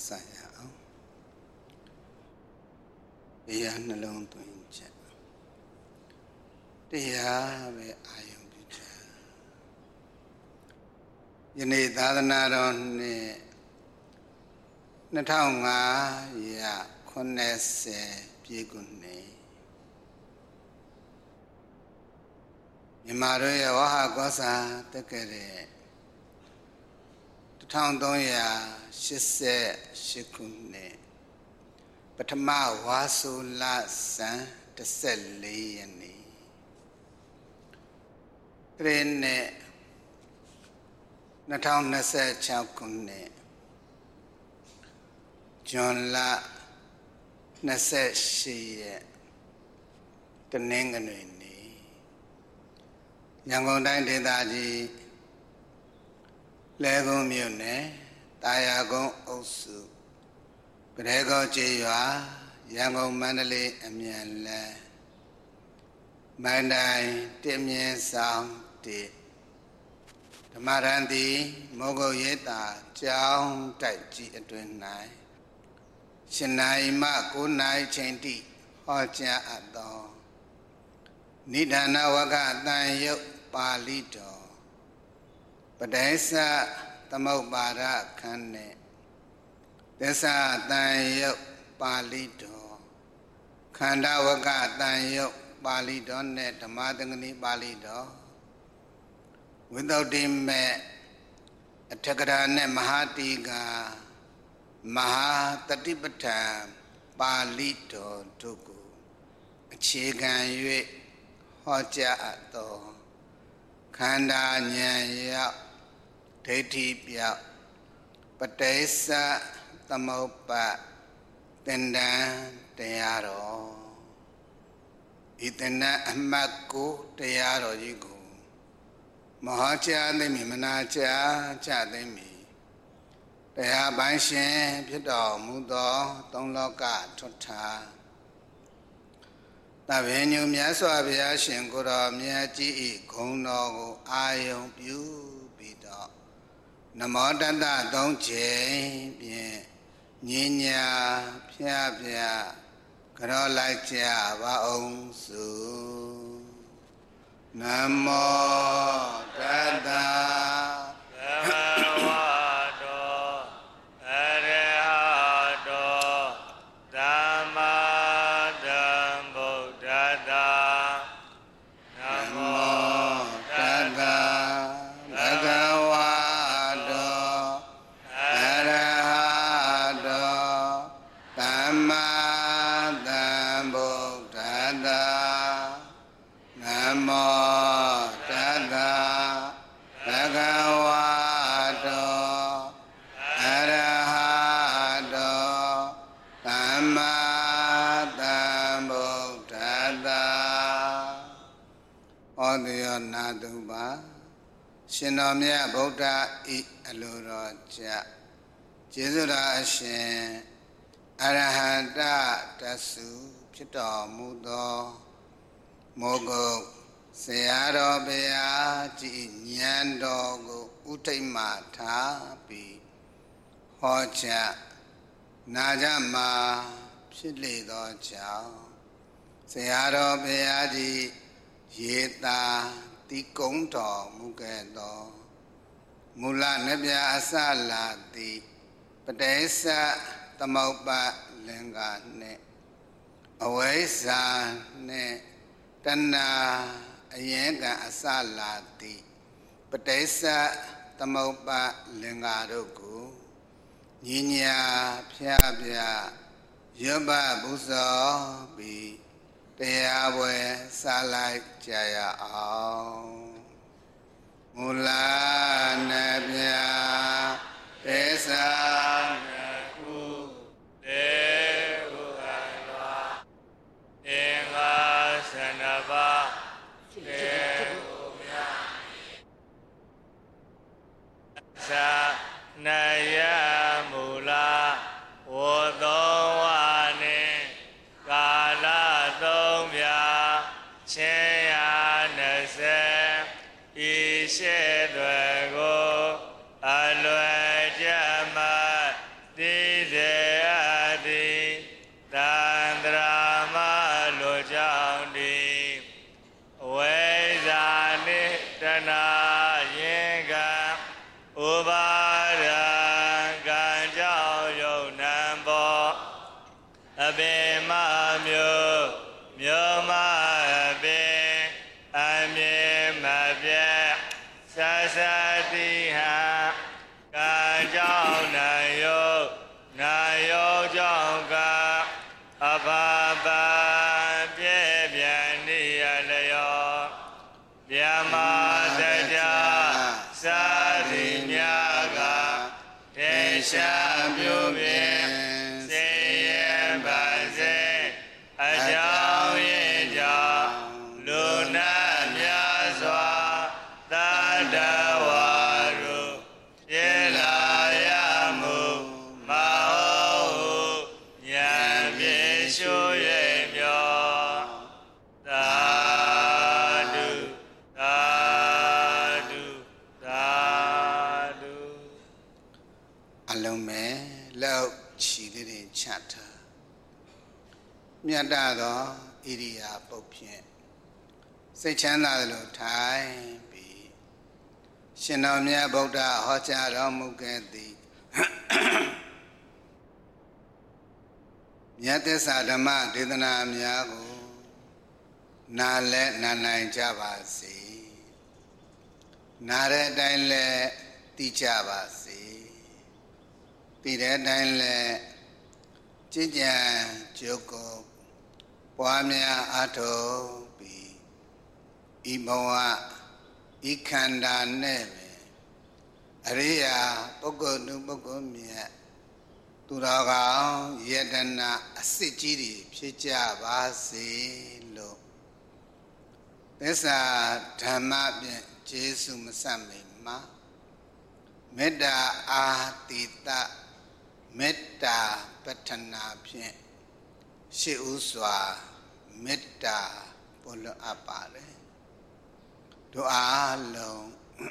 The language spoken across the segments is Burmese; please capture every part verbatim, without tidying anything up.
saya dia nalong tuinja dia be ayam bija ini dadana ron ne nataunga ya konese pigunne Imaro ya waha gosa tekere Tang dong ya shise shikune Patama wasu la san teseli yani Krene Natang nase chakune John la nase shiye Tenengane Yang dai deta ji Legong Mune Tayagong Osu Grego Jiywa Yang Mandali Amian Le Mandai Timye Sang Di Tamarandi Mogo Yeta Jiang Tai Ji Adwin Nai Shinai Ma Kunai Chendi Hojia Ado Nidana Waga Tan Yok Palito Padesa Tamobara Kane Desa Tan Yok Palito Kanda Waga Tan Yok Palito Net Tamadangani Palito Without him Atakara Ne Mahatiga Maha Tatipata Palito Tuku Chigan Yue Hoja Ato Kanda Nyaya Deti Pia Padesa Tamopa Tendan Teyaro Itena Amaku Teyaro Yigo Mahacha Demi Manacha Chademi Teya Banshin Pido Mudo Tongloka Tota Ta venue Miaswa Bia Shingura Miaji Kono Ayon Pu Bido Namodanda Dongche Bien Ninya Pia Pia Karolaja Vaong Su Namo Dada Shinomya Buddha I Aluraja Jizura Ashin Arahanta Tasu Pito Mudo Mogo Sayaro Bea Ji Nyandogo Utima Tabi Hoja Najama Pilido Chao Sayaro Bea Ji Yeta Ti Kong To Mugedo Mula Nebya Asala Ti Padesa Tamopa Lenga Ne Awesa Ne Tana Ayenga Asala Ti Padesa Tamopa Lenga Rugu Ninya Pia Pia Yoba Buzo Bi Teyawe Salai Jaya Ao Mula Nebya Desa Naku Devu Alwa Inga Sanaba Devu Myami Sa Naya Mula Wodowane Kala Domya Cheya Nase Ishe Dwego Alwe Jama Dize တန္တရာမလိုကြောင့်ဒီဝိဇာနိတနာယင်ကဥပါဒံကံကြောင့်ယုံနံဘောအပင်မမျိုးမျိုးမအပင်အမြင်မပြတ်သသတိဟံကံကြောင့်နာယုနာယုကြောင့်ကအဘဘပြည့်ပြန်နေရလျောမြမတကြသာရိမြကတေရှာမျိုးပင်စေရပါစေအကြောင်းရဲ့ကြောင့်လူနာများစွာတတဝါတို့ပြေလာရမှုမဟုတ်ဉာဏ်ပြည့်ရှုရဲ့မြောသာဓုသာဓုသာဓုအလုံးမဲ့လောက်ချီလေးတွေချတာမြတ်တာသောဣရိယာပုတ်ဖြင့်စိတ်ချမ်းသာသလိုထိုင်ပြီးရှင်တော်မြတ်ဗုဒ္ဓဟောကြားတော်မူခဲ့သည်မြတ်သစ္စာဓမ္မဒေသနာများကိုနားလဲနားနိုင်ကြပါစေနားတဲ့အတိုင်းလဲသိကြပါစေသိတဲ့အတိုင်းလဲကြည်ကြံကြုတ်ကိုပွားများအားထုတ်ပြီးဤဘဝဤခန္ဓာနဲ့ပဲအရိယာပုဂ္ဂိုလ်သူပုဂ္ဂိုလ်မြတ်သူတော်ကောင်းယတနာအစစ်ကြီးတွေဖြစ်ကြပါစေလို့သစ္စာဓမ္မဖြင့်ကျေးဇူးမဆက်မိမှာမေတ္တာအာတိတမေတ္တာပဋ္ဌနာဖြင့်ရှေ့ဥစွာမေတ္တာပို့လွှတ်အပ်ပါတယ်တို့အားလုံး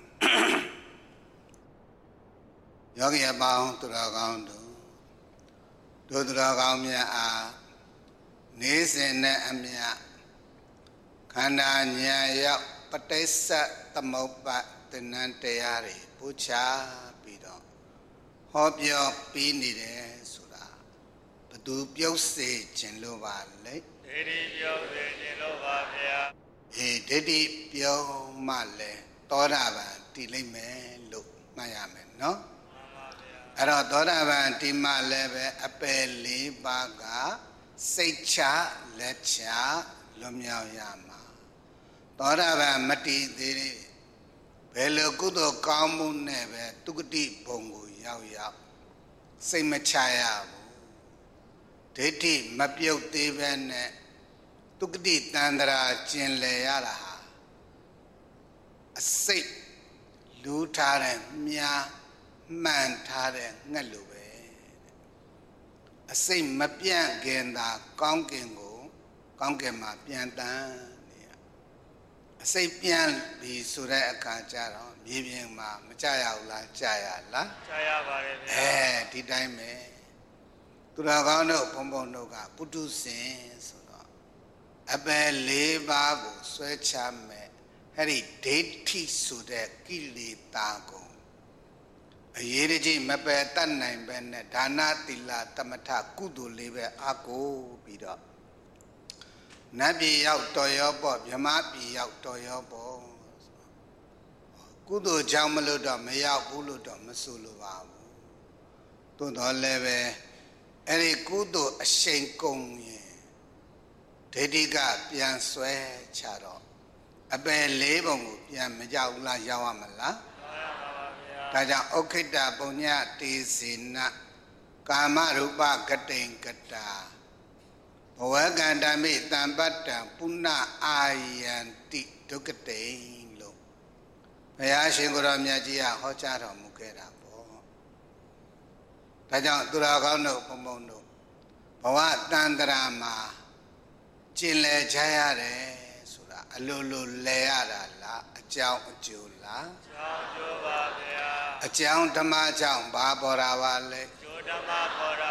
ယောဂီအပေါင်းသူတော်ကောင်းတို့တို့သူတော်ကောင်းများအားနေစဉ်နဲ့အမြတ်ခန္ဓာဉာဏ်ရောက်ပဋိစ္စသမုပ္ပါဒသဏ္ဍတရားတွေပူချပြီးတော့ဟောပြောပြီးနေတယ်ဆိုတာဘသူပြုတ်စေခြင်းလို့ပါလေဒိဋ္ဌိပြုတ်စေခြင်းလို့ပါဗျာအေးဒိဋ္ဌိပြုတ်မှလဲသောတာပန်တည်လိမ့်မယ်လို့မှတ်ရမယ်နော်မှန်ပါဗျာအဲ့တော့သောတာပန်ဒီမှလည်းပဲအပယ်လေးပါးကစိတ်ချလက်ချလွတ်မြောက်ရမှာသောတာပန်မတည်သေးတဲ့ဘယ်လိုကုသိုလ်ကောင်းမှုနဲ့ပဲသူဂတိဘုံကိုရောက်ရောက်စိတ်မချရဘူးဒိဋ္ဌိမပြုတ်သေးပဲနဲ့သူဂတိတန္တရာကျင်လည်ရတာဟာအစိတ်လူထားတဲ့မြားမှန်ထားတဲ့ငှက်လိုပဲအစိတ်မပြန့်ခင်သာကောင်းကင်ကိုကောင်းကင်မှာပြန်တန်းနေရအစိတ်ပြန့်ပြီဆိုတဲ့အခါကျတော့မြေပြင်မှာမကြရဘူးလားကြရလားကြရပါတယ်ဗျာအဲဒီတိုင်းပဲသူတော်ကောင်းတို့ဘုံဘုံတို့ကပုထုဇဉ်ဆိုတော့အပယ်လေးပါးကိုဆွဲချမဲ့အဲ့ဒီဒိဋ္ဌိဆိုတဲ့ကိလေသာကိုအရေးတကြီးမပယ်တတ်နိုင်ပဲနဲ့ဒါနသီလသမထကုသိုလ်လေးပဲအားကိုပြီးတော့နတ်ပြည်ရောက်တော်ရောပေါ့မြမပြည်ရောက်တော်ရောပေါ့ကုသိုလ်ကြောင့်မလို့တော့မရောက်ဘူးလို့တော့မဆိုလိုပါဘူးသို့တော်လည်းပဲအဲ့ဒီကုသိုလ်အရှိန်ကုန်ရင်ဒိဋ္ဌိကပြန်ဆွဲချတော့အပယ်လေးပုံကိုပြန်မကြောက်ဘူးလားရောက်ရမလားဒါကြောင့်ဥက္ခိတပုညတေစေနကာမရူပဂတိံကတာဘဝကန္တမိတံပတ္တံပုဏ္ဏအာယန္တိဒုက္ကတိလို့ဘုရားရှင်ကိုယ်တော်မြတ်ကြီးကဟောကြားတော်မူခဲ့တာပေါ့ဒါကြောင့်သူတော်ကောင်းတို့ဘုံဘုံတို့ဘဝတန်တရာမှာကျင်လည်ကြရတယ်ဆိုတာအလိုလိုလဲရတာလားအကြောင်းအကျိုးလားအကြောင်းကျိုးပါဗျာအကြောင်းဓမ္မကြောင့်ဘာပေါ်တာပါလဲကျိုးဓမ္မပေါ်တာပါဗျ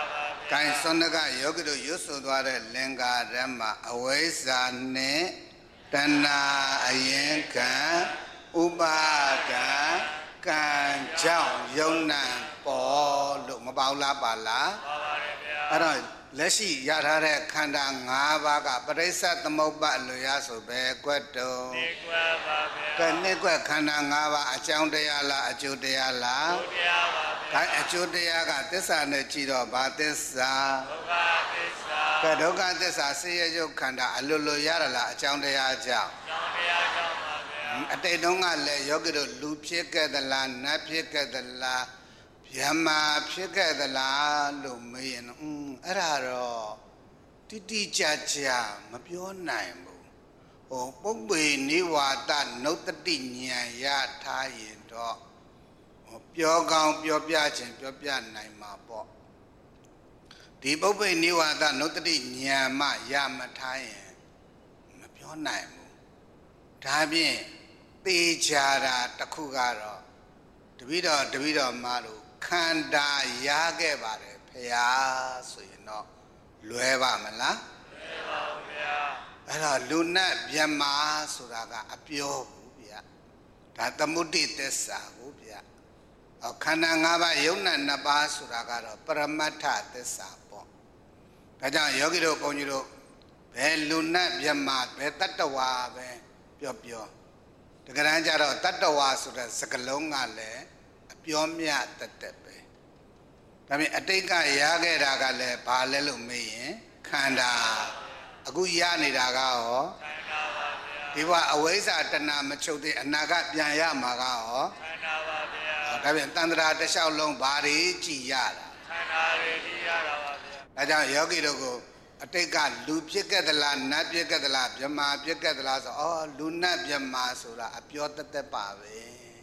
ကိုင်စွန်ကယောဂီတို့ရွတ်ဆိုသွားတဲ့လင်္ကာဓမ္မအဝိဇ္ဇာနဲ့တဏှာအရင်ခံဥပါဒံကံကြောင့်ယုံနံပေါ်လို့မပေါလားပါလားပါပါတယ်ဗျာအဲ့တော့လက်ရှိရထားတဲ့ခန္ဓာ၅ပါးကပရိစ္ဆေသမုပ္ပါလွရဆိုပဲကွက်တုံနေကွက်ပါဗျာကဲနေကွက်ခန္ဓာ၅ပါးအကြောင်းတရားလားအကျိုးတရားလားအကျိုးတရားပါဗျာဒါအကျိုးတရားကသစ္စာနဲ့ကြည့်တော့ဘာသစ္စာဒုက္ခသစ္စာကဲဒုက္ခသစ္စာဆင်းရဲရုပ်ခန္ဓာအလိုလိုရရလားအကြောင်းတရားကြောင့်အကြောင်းတရားကြောင့်ပါဗျာအတိတ်တုန်းကလည်းယောဂီတို့လူဖြစ်ခဲ့သလားနတ်ဖြစ်ခဲ့သလားယမဖြစ်ခဲ့သလားလို့မေးရင်อืมအဲ့ဒါတော့တိတိကျကျမပြောနိုင်ဘူးဟိုပုပ္ပေနိဝါဒနုတ္တိဉာဏ်ရထားရင်တော့ဟိုပြောကောင်းပြောပြခြင်းပြောပြနိုင်မှာပေါ့ဒီပုပ္ပေနိဝါဒနုတ္တိဉာဏ်မှရမထားရင်မပြောနိုင်ဘူးဒါဖြင့်သေချာတာတစ်ခုကတော့တပည့်တော်တပည့်တော်မတို့ခန္ဓာရခဲ့ပါတယ်ဖရာဆိုရင်တော့လွယ်ပါမလားလွယ်ပါဘူးဗျာအဲ့တော့လူနဲ့မြတ်မာဆိုတာကအပြောဘူးဗျာဒါသမုဒိသစ္စာကိုဗျာခန္ဓာ၅ပါးယုံနဲ့နှစ်ပါးဆိုတာကတော့ပရမတ္ထသစ္စာပေါ့ဒါကြောင့်ယောဂီတို့ဘုန်းကြီးတို့ဘယ်လူနဲ့မြတ်မာဘယ်တတ္တဝါပဲပြောပြောတကယ်တမ်းကျတော့တတ္တဝါဆိုတဲ့စကားလုံးကလည်းပြောမြတ်တတ်တယ်ပဲဒါပေမဲ့အတိတ်ကရခဲ့တာကလည်းဘာလဲလို့မေးရင်ခန္ဓာအခုရနေတာကရောခန္ဓာပါဗျာဒီဘဝအဝိဇ္ဇာတဏမချုပ်တဲ့အနာကပြန်ရမှာကရောခန္ဓာပါဗျာဒါပြန်တန္တရာတစ်လျှောက်လုံးဘာတွေကြည်ရတာခန္ဓာတွေကြည်ရတာပါဗျာဒါကြောင့်ယောဂီတို့ကိုအတိတ်ကလူဖြစ်ခဲ့သလားနတ်ဖြစ်ခဲ့သလားမြမာဖြစ်ခဲ့သလားဆိုအော်လူနတ်မြမာဆိုတာအပြောတသက်ပါပဲ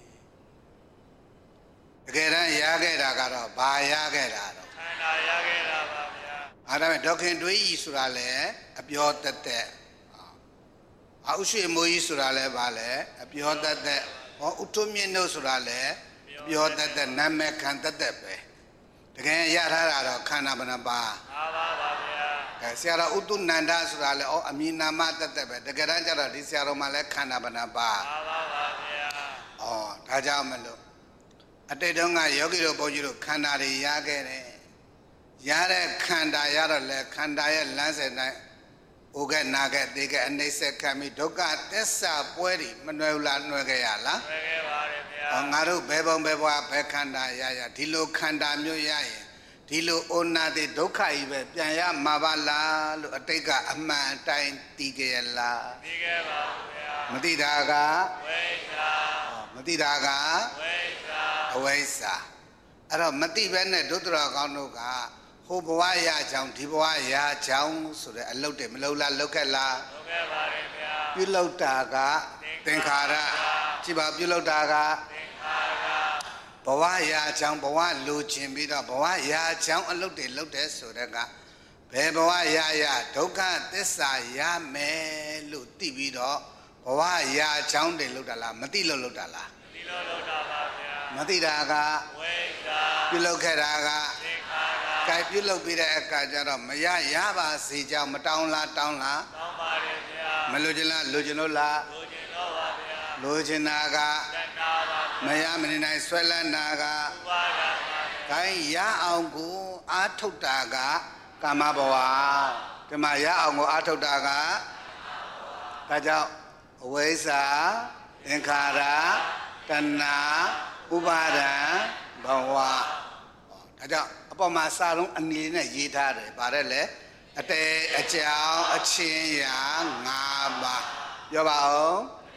တကယ်တမ်းရခဲ့တာကတော့ဘာရခဲ့တာတော့ခန္ဓာရခဲ့တာပါဗျာအဲဒါမဲ့ဒေါခင်တွေးကြီးဆိုတာလည်းအပြောတသက်အာဥရှိမိုးကြီးဆိုတာလည်းဘာလဲအပြောတသက်ဟောဥထုမြင့်တို့ဆိုတာလည်းအပြောတသက်နာမည်ခံတသက်ပဲတကယ်ရထားတာတော့ခန္ဓာဘယ်နှပါးပါပါပါဗျာအဲဆရာတော်ဥတုနန္ဒဆိုတာလည်းဩအမည်နာမတသက်ပဲတကယ်တမ်းကျတော့ဒီဆရာတော်မှလည်းခန္ဓာဘယ်နှပါးပါပါပါဗျာဩဒါကြောင့်မလို့အတိတ်တုန်းကယောဂီတို့ဘုန်းကြီးတို့ခန္ဓာတွေရခဲ့တယ်ရတဲ့ခန္ဓာရတော့လေခန္ဓာရဲ့လမ်းစဉ်တိုင်းဥကဲ့နာကဲ့သေကဲ့အနှိမ့်ဆက်ခံပြီးဒုက္ခသစ္စာပွဲတွေမနှွယ်ဘူးလားနှွယ်ခဲ့ရလားနှွယ်ခဲ့ပါတယ်ဗျာဟောငါတို့ဘယ်ပုံဘယ်ဘဝဘယ်ခန္ဓာရရဒီလိုခန္ဓာမျိုးရရင်ဒီလိုအိုနာတိဒုက္ခကြီးပဲပြန်ရမှာပါလားလို့အတိတ်ကအမှန်တိုင်းသိခဲ့ရလားသိခဲ့ပါဘူးဗျာမသိတာကဝိဇ္ဇာမသိတာကဝိဇ္ဇာအဝိဇ္ဇာအဲ့တော့မသိဘဲနဲ့ဒုတ္တရကောင်းတို့ကဟိုဘဝရချောင်းဒီဘဝရချောင်းဆိုတဲ့အလုပ်တွေမလုပ်လားလုပ်ခဲ့လားလုပ်ခဲ့ပါတယ်ဗျာပြုလုပ်တာကသင်္ခါရကြည့်ပါပြုလုပ်တာကသင်္ခါရဘဝရချောင်းဘဝလိုချင်ပြီးတော့ဘဝရချောင်းအလုပ်တွေလုပ်တယ်ဆိုတဲ့ကဘယ်ဘဝရရဒုက္ခသစ္စာရမယ်လို့သိပြီးတော့ဘဝရချောင်းတွေလုပ်တာလားမသိလို့လုပ်တာလားမသိလို့လုပ်တာပါဗျာမသိတာကဝိဇ္ဇာပြုလုပ်ခဲ့တာကသင်္ခါရကဲပြုလုပ်ပြီးတဲ့အခါကျတော့မရရပါစေကြောင်းမတောင်းလားတောင်းလားတောင်းပါတယ်ဗျာမလိုချင်လားလိုချင်လို့လားလိုချင်တော့ပါဗျာလိုချင်တာကတဏှာပါမရမနေနိုင်ဆွဲလန်းတာကဥပါဒပါဗျာခိုင်းရအောင်ကိုအာထုတ်တာကကာမဘဝဒီမှာရအောင်ကိုအာထုတ်တာကဒါကြောင့်အဝိဇ္ဇာသင်္ခါရတဏှာဥပါဒံဘဝဒါကြောင့်အပေါ်မှာစာလုံးအနေနဲ့ရေးထားတယ်ဗါတဲ့လေအတေအကြောင်းအချင်းရာ၅ပါးပြောပါဦး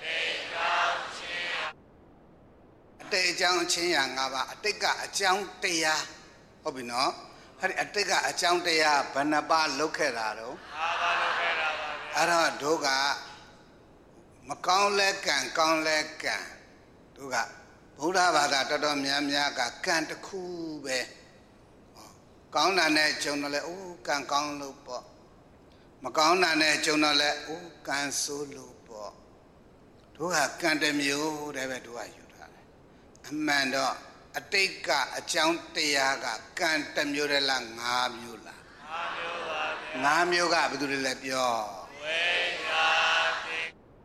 အတေအကြောင်းအချင်းရာ၅ပါးအတိတ်ကအကြောင်းတရားဟုတ်ပြီနော်အဲ့ဒီအတိတ်ကအကြောင်းတရားဘယ်နှပါးလောက်ခဲ့တာတော့၅ပါးလောက်ခဲ့တာပါဗျာအဲ့တော့တို့ကမကောင်းလဲကံကောင်းလဲကံတို့ကဗုဒ္ဓဘာသာတော်တော်များများကကံတစ်ခုပဲကောင်းတာနဲ့ကြုံတော့လဲအိုးကံကောင်းလို့ပေါ့မကောင်းတာနဲ့ကြုံတော့လဲအိုးကံဆိုးလို့ပေါ့တို့ကကံတစ်မျိုးတည်းပဲတို့ကယူထားတယ်အမှန်တော့အတိတ်ကအကြောင်းတရားကကံတစ်မျိုးတည်းလား၅မျိုးလားငါးမျိုးကဘယ်သူတွေလဲပြောဝိညာတိ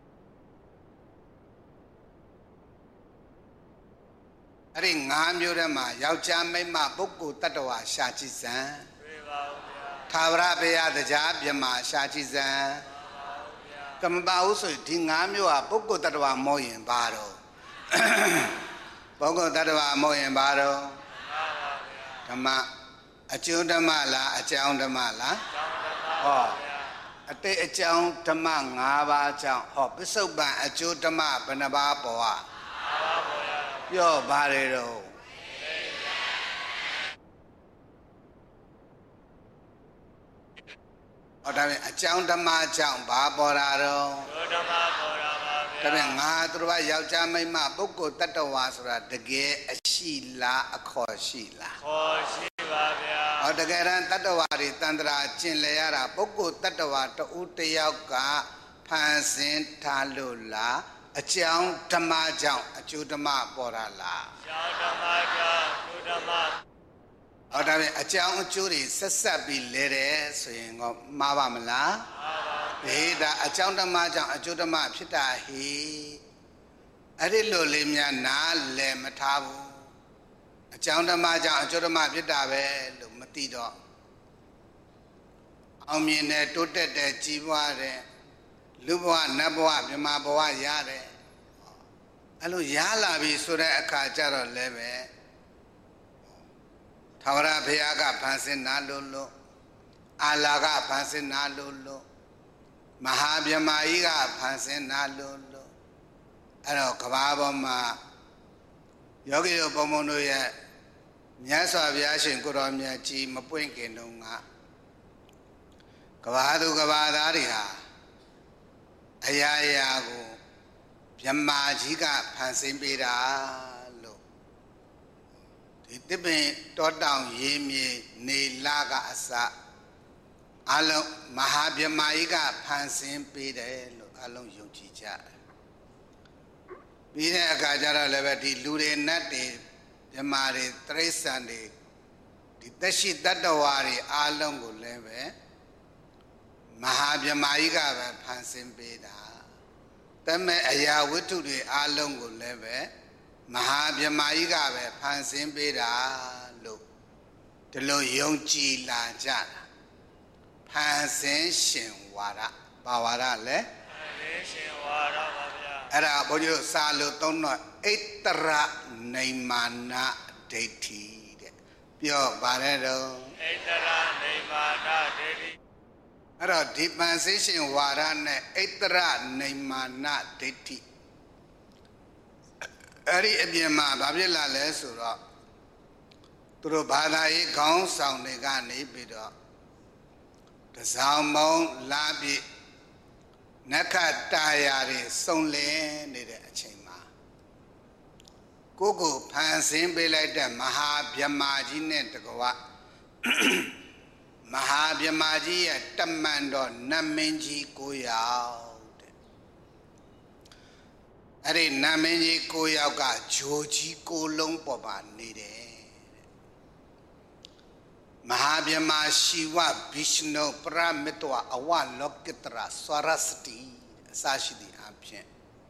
အဲ့ဒီငါးမျိုးထဲမှာယောက်ျားမိန်းမပုဂ္ဂိုလ်တ attva ရှာကြည့်စမ်းတွေ့ပါဦးဗျာသာဝရဘုရားတရားပြမရှာကြည့်စမ်းကမ္မပါဟုဆိုဒီငါးမျိုးဟာပုဂ္ဂိုလ်တ attva မောရင်ဘာတော့ပုဂ္ဂိုလ်တ attva မောရင်ဘာတော့ဓမ္မအကျိုးဓမ္မလားအကြောင်းဓမ္မလားဟောအတိတ်အကြောင်းဓမ္မ၅ပါးကြောင့်ဟောပစ္စုပန်အကျိုးဓမ္မဘယ်နှပါးပေါ်ဟာပြောပါတယ်တော့ဟောဒါပြန်အကြောင်းဓမ္မကြောင့်ဘာပေါ်တာတော့ဓမ္မပေါ်တာပါဗျာဒါပြန်ငါသူတို့ကယောက်ျားမိန်းမပုဂ္ဂိုလ်တ attva ဆိုတာတကယ်အရှိလားအခေါ်ရှိလားခေါ်ရှိပါဗျာဟောတကယ်တမ်းတ attva တွေတန်ត្រာကျင်လေရတာပုဂ္ဂိုလ်တ attva တဦးတယောက်ကဖန်ဆင်းထားလို့လားအကြောင်းဓမ္မကြောင့်အကျိုးဓမ္မပေါ်တာလားအကြောင်းဓမ္မကြောင့်အကျိုးဓမ္မဟောဒါပြန်အကြောင်းအကျိုးတွေဆက်ဆက်ပြီးလဲတယ်ဆိုရင်တော့မှားပါမလားမှားပါဟေးဒါအကြောင်းဓမ္မကြောင့်အကျိုးဓမ္မဖြစ်တာဟေးအဲ့ဒီလိုလေးများနားလည်မထားဘူးအကြောင်းဓမ္မကြောင့်အကျိုးဓမ္မဖြစ်တာပဲလို့မသိတော့အောင်မြင်တဲ့တိုးတက်တဲ့ကြီးပွားတဲ့လူဘဝနတ်ဘဝမြမဘဝရတယ်အဲ့လိုရလာပြီဆိုတဲ့အခါကျတော့လည်းပဲထာဝရဘုရားကဖန်ဆင်းနာလို့လို့အာလာကဖန်ဆင်းနာလို့လို့မဟာဗြဟ္မာကြီးကဖန်ဆင်းနာလို့လို့အဲ့တော့ကဘာပေါ်မှာယောဂီတို့ဘုံဘုံတို့ရဲ့မြတ်စွာဘုရားရှင်ကိုရောမြတ်ကြီးမပွင့်ခင်တုန်းကကဘာသူကဘာသားတွေဟာအရာရာကိုဗြဟ္မာကြီးကဖန်ဆင်းပေးတာလို့ဒီတပင်တောတောင်ရေမြေနေလာကအစအလုံးမဟာဗြဟ္မာကြီးကဖန်ဆင်းပေးတယ်လို့အလုံးယုံကြည်ကြတယ်ပြီးတဲ့အခါကျတော့လည်းပဲဒီလူတွေနတ်တွေဗြဟ္မာတွေတိရစ္ဆာန်တွေဒီသက်ရှိတတ္တဝါတွေအလုံးကိုလည်းပဲမဟာဗြဟ္မာကြီးကပဲဖန်ဆင်းပေးတာတမဲ့အရာဝတ္ထုတွေအလုံးကိုလည်းပဲမဟာဗြဟ္မာကြီးကပဲဖန်ဆင်းပေးတာလို့ဒီလိုယုံကြည်လာကြတာဖန်ဆင်းရှင်ဝါဒဘာဝါဒလဲဖန်ဆင်းရှင်ဝါဒပါဗျာအဲ့ဒါဘုန်းကြီးတို့စာလို့သုံးတော့ဣတရနိမာနဒိဋ္ဌိတဲ့ပြောပါတယ်တော့ဣတရနိမာနဒိဋ္ဌိအဲ့တော့ဒီပန်ဆင်းရှင်ဝါဒနဲ့ဣတရနိမာနဒိဋ္ဌိအဲ့ဒီအပြင်မှာဘာဖြစ်လာလဲဆိုတော့သူတို့ဘာသာရေးခေါင်းဆောင်တွေကနေပြီးတော့တစောင်းမုံလာပြီးနက္ခတာယာတွေစုံလင်နေတဲ့အချိန်မှာကိုကိုဖန်ဆင်းပေးလိုက်တဲ့မဟာဗြဟ္မာကြီးနဲ့တကွာမဟာဗြဟ္မာကြီးရဲ့တမန်တော်နတ်မင်းကြီးကိုယောက်တဲ့အဲ့ဒီနတ်မင်းကြီးကိုယောက်ကဂျိုကြီးကိုလုံးပေါ်ပါနေတယ်မဟာဗြဟ္မာရှိဝဗိရှနုပရမတဝအဝလောကတရာဆွရစတိအစရှိသည့်အဖြစ်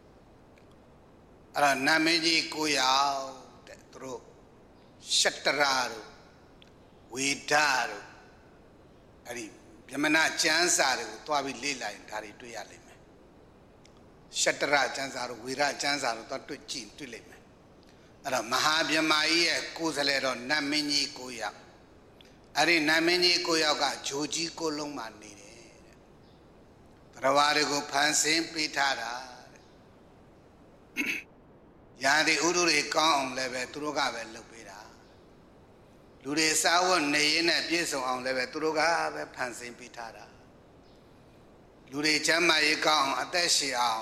အဲ့တော့နတ်မင်းကြီးကိုယောက်တဲ့သူတို့ရှတရာတို့ဝေဒတို့အဲ့ဒီဗြဟ္မဏကျမ်းစာတွေကိုတွားပြီးလေ့လာရင်ဒါတွေတွေ့ရလိမ့်မယ်ရှတရကျမ်းစာတို့ဝေဒကျမ်းစာတို့တွားတွေ့ကြည့်တွေ့လိမ့်မယ်အဲ့တော့မဟာဗြဟ္မာကြီးရဲ့ကိုယ်စလဲတော့နတ်မင်းကြီးကိုယောက်အဲ့ဒီနတ်မင်းကြီးကိုယောက်ကဂျိုကြီးကိုလုံးမှနေတယ်တဲ့ဘရဝါတွေကိုဖန်ဆင်းပေးထားတာတဲ့ရာဒီဥဒုတွေကောင်းအောင်လည်းပဲသူတို့ကပဲလုပ်ပေးတာလူတွေစားဝတ်နေရင်းနဲ့ပြည့်စုံအောင်လည်းပဲသူတို့ကပဲဖန်ဆင်းပေးထားတာလူတွေချမ်းသာရေးကောင်းအောင်အသက်ရှည်အောင်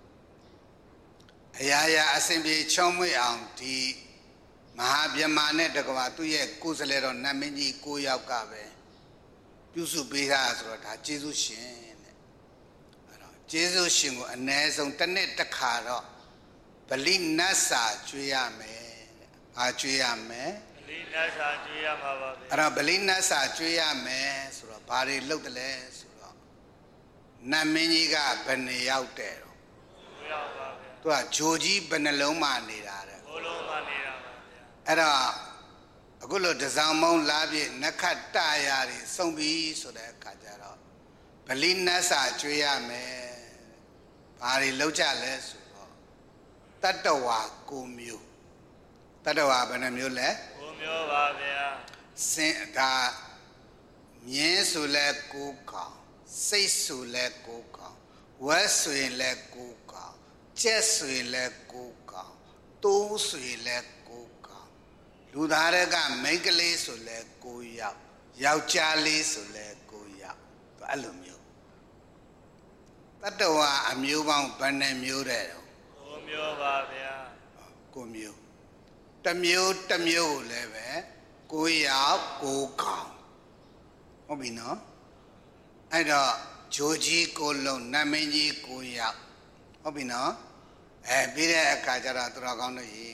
အရာရာအစဉ်ပြေချောမွေ့အောင်ဒီမဟာဗြဟ္မာနဲ့တကွာသူ့ရဲ့ကိုယ်စလဲတော်နတ်မင်းကြီးကိုယောက်ကပဲပြုစုပေးတာဆိုတော့ဒါကျေးဇူးရှင်တဲ့အဲ့တော့ကျေးဇူးရှင်ကိုအ ਨੇ ဆုံးတစ်နှစ်တစ်ခါတော့ဗလိနတ်စာကျွေးရမယ်တဲ့ဘာကျွေးရမယ်ဗလိနတ်စာကျွေးရမှာပါဗျအဲ့တော့ဗလိနတ်စာကျွေးရမယ်ဆိုဘာတွေလုပ်တယ်လဲဆိုတော့နတ်မင်းကြီးကဘယ်နှရောက်တဲ့တော့ရောက်ပါဗျာသူကဂျိုကြီးဘယ်နှလုံးမှနေတာတဲ့ဘလုံးမှနေတာပါဗျာအဲ့တော့အခုလိုတစောင်းမုံလာပြည့်နက္ခတ္တရာတွေစုံပြီးဆိုတဲ့အခါကျတော့ဗလိနတ်စာကျွေးရမယ်ဘာတွေလောက်ကြလဲဆိုတော့တတ္တဝါကိုမျိုးတတ္တဝါဘယ်နှမျိုးလဲကိုမျိုးပါဗျာစင်ဒါမြင်းဆိုလဲကိုကောင်စိတ်ဆိုလဲကိုကောင်ဝက်ဆိုရင်လဲကိုကောင်ကြက်ဆိုရင်လဲကိုကောင်တိုးဆိုရင်လဲကိုကောင်လူသားတွေကမိန်းကလေးဆိုလဲကိုယောက်ယောက်ျားလေးဆိုလဲကိုယောက်သူအဲ့လိုမျိုးတတ္တဝါအမျိုးပေါင်းဘယ်နှမျိုးတဲ့တော့ကိုမျိုးပါဗျာကိုမျိုးတစ်မျိုးတစ်မျိုးကိုလည်းပဲကိုယောက်ကိုကောင်ဟုတ်ပြီနော်အဲ့တော့ဂျိုကြီးကိုလုံးနတ်မင်းကြီးကိုယောက်ဟုတ်ပြီနော်အဲပြီးတဲ့အခါကျတော့သူတော်ကောင်းတို့ရေ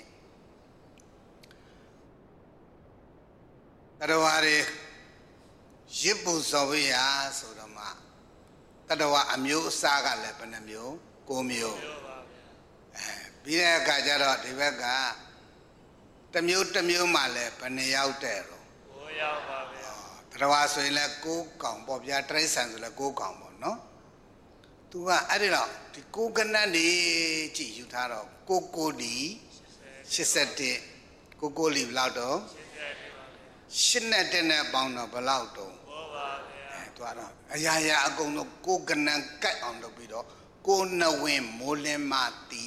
တတဝါတွေရစ်ပူဇော်ဝေးရဆိုတော့မှတတဝါအမျိုးအစားကလည်းဘယ်နှမျိုးကိုမျိုးအဲပြီးတဲ့အခါကျတော့ဒီဘက်ကတစ်မျိုးတစ်မျိုးမှလည်းဘယ်နှယောက်တဲ့တော့ကိုယောက်ပါဗျာတတဝါဆိုရင်လည်းကိုကောင်ပေါ့ဗျာတရိษံဆိုလည်းကိုကောင်ပေါ့နော်သူကအဲ့ဒီတော့ဒီကိုကနတ်နေကြည့်ယူထားတော့ကိုကိုဒီရှစ်ဆယ့်တစ်ကိုကိုလီဘယ်လောက်တော့ရှစ်နဲ့တစ်နဲ့ပေါင်းတော့ဘယ်လောက်တော့ဘောပါဗျာအဲသူကတော့အရာရာအကုန်လုံးကိုကနန်ကတ်အောင်လုပ်ပြီးတော့ကိုနဝင်းမိုးလင်းမတီ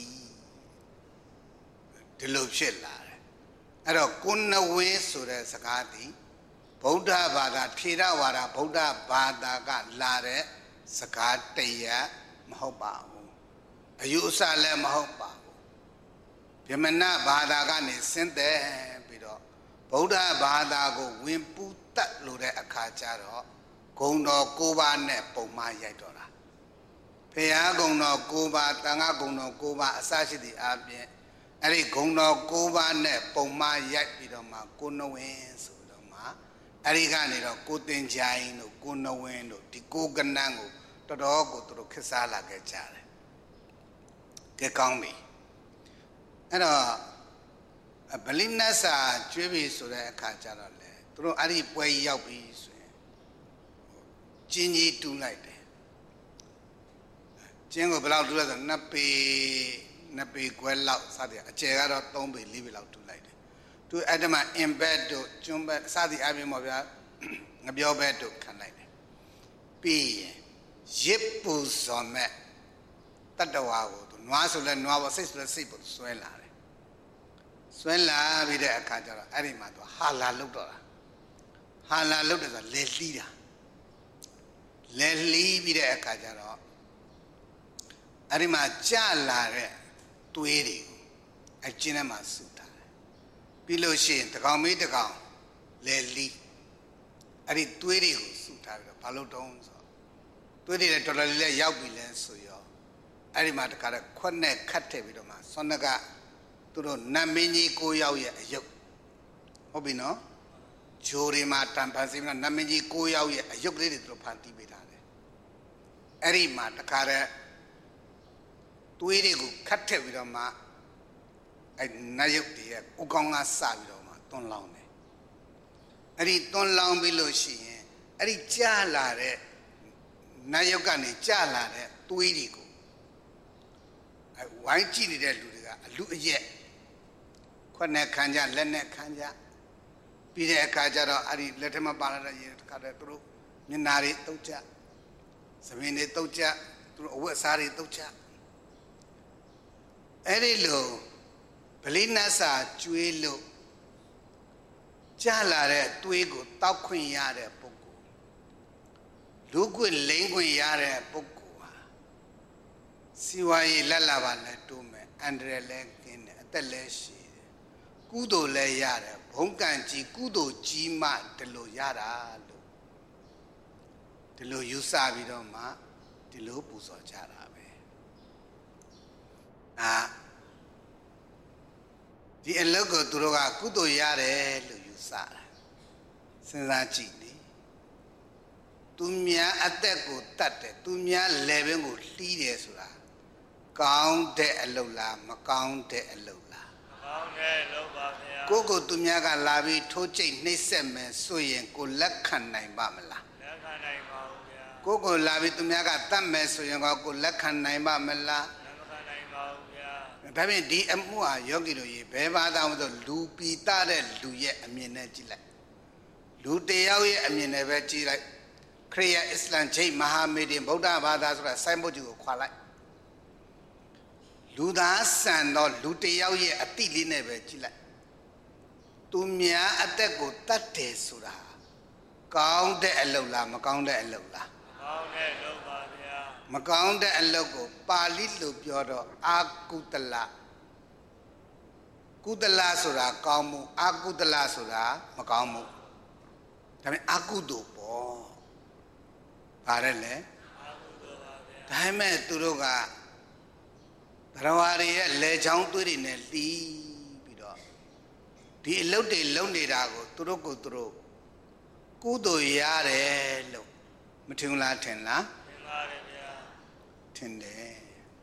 ဒီလိုဖြစ်လာတယ်အဲ့တော့ကိုနဝင်းဆိုတဲ့စကားဒီဗုဒ္ဓဘာသာထေရဝါဒဗုဒ္ဓဘာသာကလာတဲ့စကားတရမဟုတ်ပါဘူးအယူအဆလည်းမဟုတ်ပါဘူးဗြဟ္မဏဘာသာကနေဆင်းသက်ပြီးတော့ဗုဒ္ဓဘာသာကိုဝင်ပူးတတ်လို့တဲ့အခါကျတော့ဂုံတော်၉ပါးနဲ့ပုံမှန်ရိုက်တော့တာဘုရားဂုံတော်၉ပါးတန်ခါဂုံတော်၉ပါးအစရှိသည့်အပြင်အဲ့ဒီဂုံတော်၉ပါးနဲ့ပုံမှန်ရိုက်ပြီးတော့မှကိုနဝင်းဆိုတော့မှအဲ့ဒီကနေတော့ကိုတင်ချိုင်းတို့ကိုနဝင်းတို့ဒီကိုကနန်းကိုတော်တော်ကိုသူတို့ခစ်စားလာခဲ့ကြတယ်ကဲကောင်းပြီအဲ့တော့ဗလိနတ်စာကျွေးပြီဆိုတဲ့အခါကျတော့လေသူတို့အဲ့ဒီပွဲရောက်ပြီဆိုရင်ကျင်းကြီးတူးလိုက်တယ်ကျင်းကိုဘယ်လောက်တူးလဲဆိုနှစ်ပေနှစ်ပေခွဲလောက်စသည်အကျယ်ကတော့သုံးပေလေးပေလောက်တူးလိုက်တယ်သူအဲ့ဒီမှာ embed တို့ကျွန်းဘက်စသည်အပြင်ပေါ့ဗျာငပြောဘက်တို့ခံလိုက်တယ်ပြီးရင်ရစ်ပူဇော်မဲ့တတ္တဝါကိုသူနွားဆိုလဲနွားပေါ့စိတ်ဆိုလဲစိတ်ပေါ့ဆွဲလာတယ်ဆွဲလာပြီးတဲ့အခါကျတော့အဲ့ဒီမှာသူဟာလာလုတ်တော့တာဟာလာလုတ်တယ်ဆိုလဲလှီးတာလဲလှီးပြီးတဲ့အခါကျတော့အဲ့ဒီမှာကြလာတဲ့သွေးတွေကိုအကျဉ်းထဲမှာစုထားတယ်ပြီးလို့ရှိရင်တကောင်မေးတကောင်လဲလှီးအဲ့ဒီသွေးတွေကိုစုထားပြီးတော့ဘာလို့တုံးဆိုသွေးတွေလည်းတော်တော်လေးလည်းရောက်ပြီလဲဆိုရောအဲ့ဒီမှာတခါတော့ခွက်နဲ့ခတ်ထည့်ပြီးတော့မှဆွမ်းကသူတို့နတ်မင်းကြီးကိုရောက်ရဲ့အယုတ်ဟုတ်ပြီနော်ဂျိုတွေမှာတန်ဖန်စီမနတ်မင်းကြီးကိုရောက်ရဲ့အယုတ်ကလေးတွေသူတို့ဖန်တီးပေးထားတယ်အဲ့ဒီမှာတခါတော့သွေးတွေကိုခတ်ထည့်ပြီးတော့မှအဲ့နတ်ရုပ်တွေရဲ့ဥကောင်းကစပြီးတော့မှတွန်းလောင်းတယ်အဲ့ဒီတွန်းလောင်းပြီးလို့ရှိရင်အဲ့ဒီကြားလာတဲ့နတ်ရုပ်ကနေကြားလာတဲ့သွေးတွေကိုအဲဝိုင်းကြည့်နေတဲ့လူတွေကအလူအရက်ခွက်နဲ့ခံကြလက်နဲ့ခံကြပြီးတဲ့အခါကျတော့အဲ့ဒီလက်ထက်မှာပါလာတဲ့ရေတခါတည်းသူတို့မျက်နာတွေတုတ်ကြသမင်းတွေတုတ်ကြသူတို့အဝတ်အစားတွေတုတ်ကြအဲ့ဒီလိုဗလိနတ်စာကျွေးလို့ကြားလာတဲ့သွေးကိုတောက်ခွင့်ရတဲ့ပုဂ္ဂိုလ်လူခွင့်လိမ့်ခွင့်ရတဲ့ပုဂ္ဂိုလ်ဟာစီဝါရေးလက်လာပါနဲ့တိုးမယ်အန္တရာယ်လည်းကင်းတယ်အသက်လည်းရှည်တယ်ကုသိုလ်လည်းရတယ်ဘုံကံကြီးကုသိုလ်ကြီးမှဒီလိုရတာလို့ဒီလိုယူဆပြီးတော့မှဒီလိုပူဇော်ကြတာပဲအာဒီအလုပ်ကိုသူတို့ကကုသိုလ်ရတယ်လို့ယူဆတာစဉ်းစားကြည့်လေသူများအသက်ကိုတတ်တယ်သူများလေဘင်းကိုလှီးတယ်ဆိုတာကောင်းတဲ့အလုပ်လားမကောင်းတဲ့အလုပ်လားမကောင်းတဲ့အလုပ်ပါဗျာကိုကိုသူများကလာပြီးထိုးကျိတ်နှိမ့်ဆက်မယ်ဆိုရင်ကိုလက်ခံနိုင်ပါမလားလက်ခံနိုင်ပါဘူးဗျာကိုကိုလာပြီးသူများကတတ်မယ်ဆိုရင်ကောကိုလက်ခံနိုင်ပါမလားလက်ခံနိုင်ပါဘူးဗျာဒါဖြင့်ဒီအမှုဟာယောဂီတို့ရေဘယ်ဘာသာမှဆိုလူပီတာတဲ့လူရဲ့အမြင်နဲ့ကြည့်လိုက်လူတယောက်ရဲ့အမြင်နဲ့ပဲကြည့်လိုက်ခရစ်ယာန်အစ္စလမ်ဂျိတ်မဟာမေဒီဗုဒ္ဓဘာသာဆိုတာစိုင်းဘုတ်ကြီးကိုခွာလိုက်လူသားဆန်တော့လူတယောက်ရဲ့အတိလေးနဲ့ပဲကြည့်လိုက်သူများအသက်ကိုတတ်တယ်ဆိုတာကောင်းတဲ့အလုပ်လားမကောင်းတဲ့အလုပ်လားမကောင်းတဲ့အလုပ်ပါဗျာမကောင်းတဲ့အလုပ်ကိုပါဠိလိုပြောတော့အာကုတလကုတလဆိုတာကောင်းမှုအာကုတလဆိုတာမကောင်းမှုဒါပေမဲ့အာကုသိုလ်ပေါ့ပါတယ်လေအာကုသိုလ်ပါဗျာဒါပေမဲ့သူတို့ကဘရဝါတွေရဲ့လေချောင်းသွေးတွေနဲ့လှီးပြီးတော့ဒီအလုပ်တွေလုပ်နေတာကိုသူတို့ကိုသူတို့ကုသိုလ်ရတယ်လို့မထင်လားထင်လားထင်ပါတယ်ဗျာထင်တယ်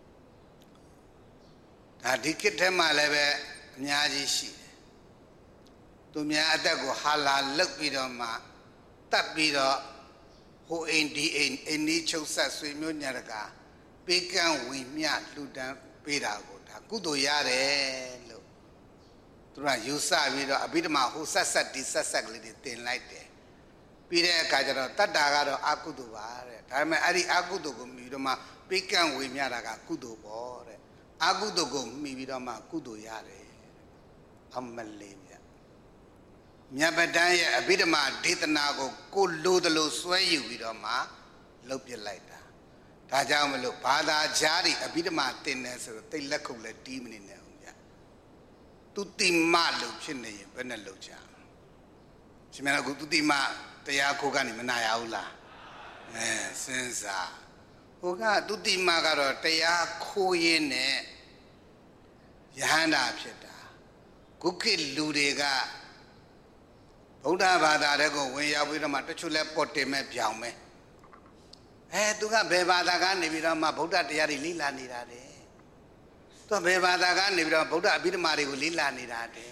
ဒါဒီကိစ္စမှာလည်းပဲအများကြီးရှိတယ်သူများအသက်ကိုဟာလာလုတ်ပြီးတော့မှတတ်ပြီးတော့ဟိုအိမ်ဒီအိမ်အိမ်ကြီးချုပ်ဆက်ဆွေမျိုးညာတကာပေးကမ်းဝီမျှလှူဒန်းပေးတာကိုဒါကုသိုလ်ရတယ်လို့သူကယူဆပြီးတော့အဘိဓမ္မာဟိုဆက်ဆက်ဒီဆက်ဆက်ကလေးတွေတင်လိုက်တယ်ပြီးတဲ့အခါကျတော့တတ္တာကတော့အကုသိုလ်ပါတဲ့ဒါပေမဲ့အဲ့ဒီအကုသိုလ်ကိုမြည်ပြီးတော့မှပေးကမ်းဝေမျှတာကကုသိုလ်ပေါ့တဲ့အကုသိုလ်ကိုမြည်ပြီးတော့မှကုသိုလ်ရတယ်အမလေးမြတ်မြတ်ပဒန်းရဲ့အဘိဓမ္မာဒေသနာကိုကိုလိုတလို့စွဲယူပြီးတော့မှလှုပ်ပြလိုက်တာဒါကြောင့်မလို့ဘာသာကြားတွေအဘိဓမ္မာတင်တယ်ဆိုတော့တိတ်လက်ခုပ်လက်တီးမနေနဲ့ဦးမြတ်သူတိမလို့ဖြစ်နေရင်ဘယ်နဲ့လှုပ်ကြရှင်မကသူတိမတရားခိုးကနေမနာရဘူးလားအဲစဉ်းစားဟိုကသူတိမကတော့တရားခိုးရင်းနဲ့ယဟန္တာဖြစ်တာခုခေတ်လူတွေကဗုဒ္ဓဘာသာတဲ့ကိုဝင်ရောက်ပြီးတော့မှတချို့လဲပေါ်တင်မဲ့ပြောင်းမဲ့အဲသူကဘယ်ဘာသာကနေပြီးတော့မှဗုဒ္ဓတရားတွေလေ့လာနေတာတဲ့သူကဘယ်ဘာသာကနေပြီးတော့ဗုဒ္ဓအဘိဓမ္မာတွေကိုလေ့လာနေတာတဲ့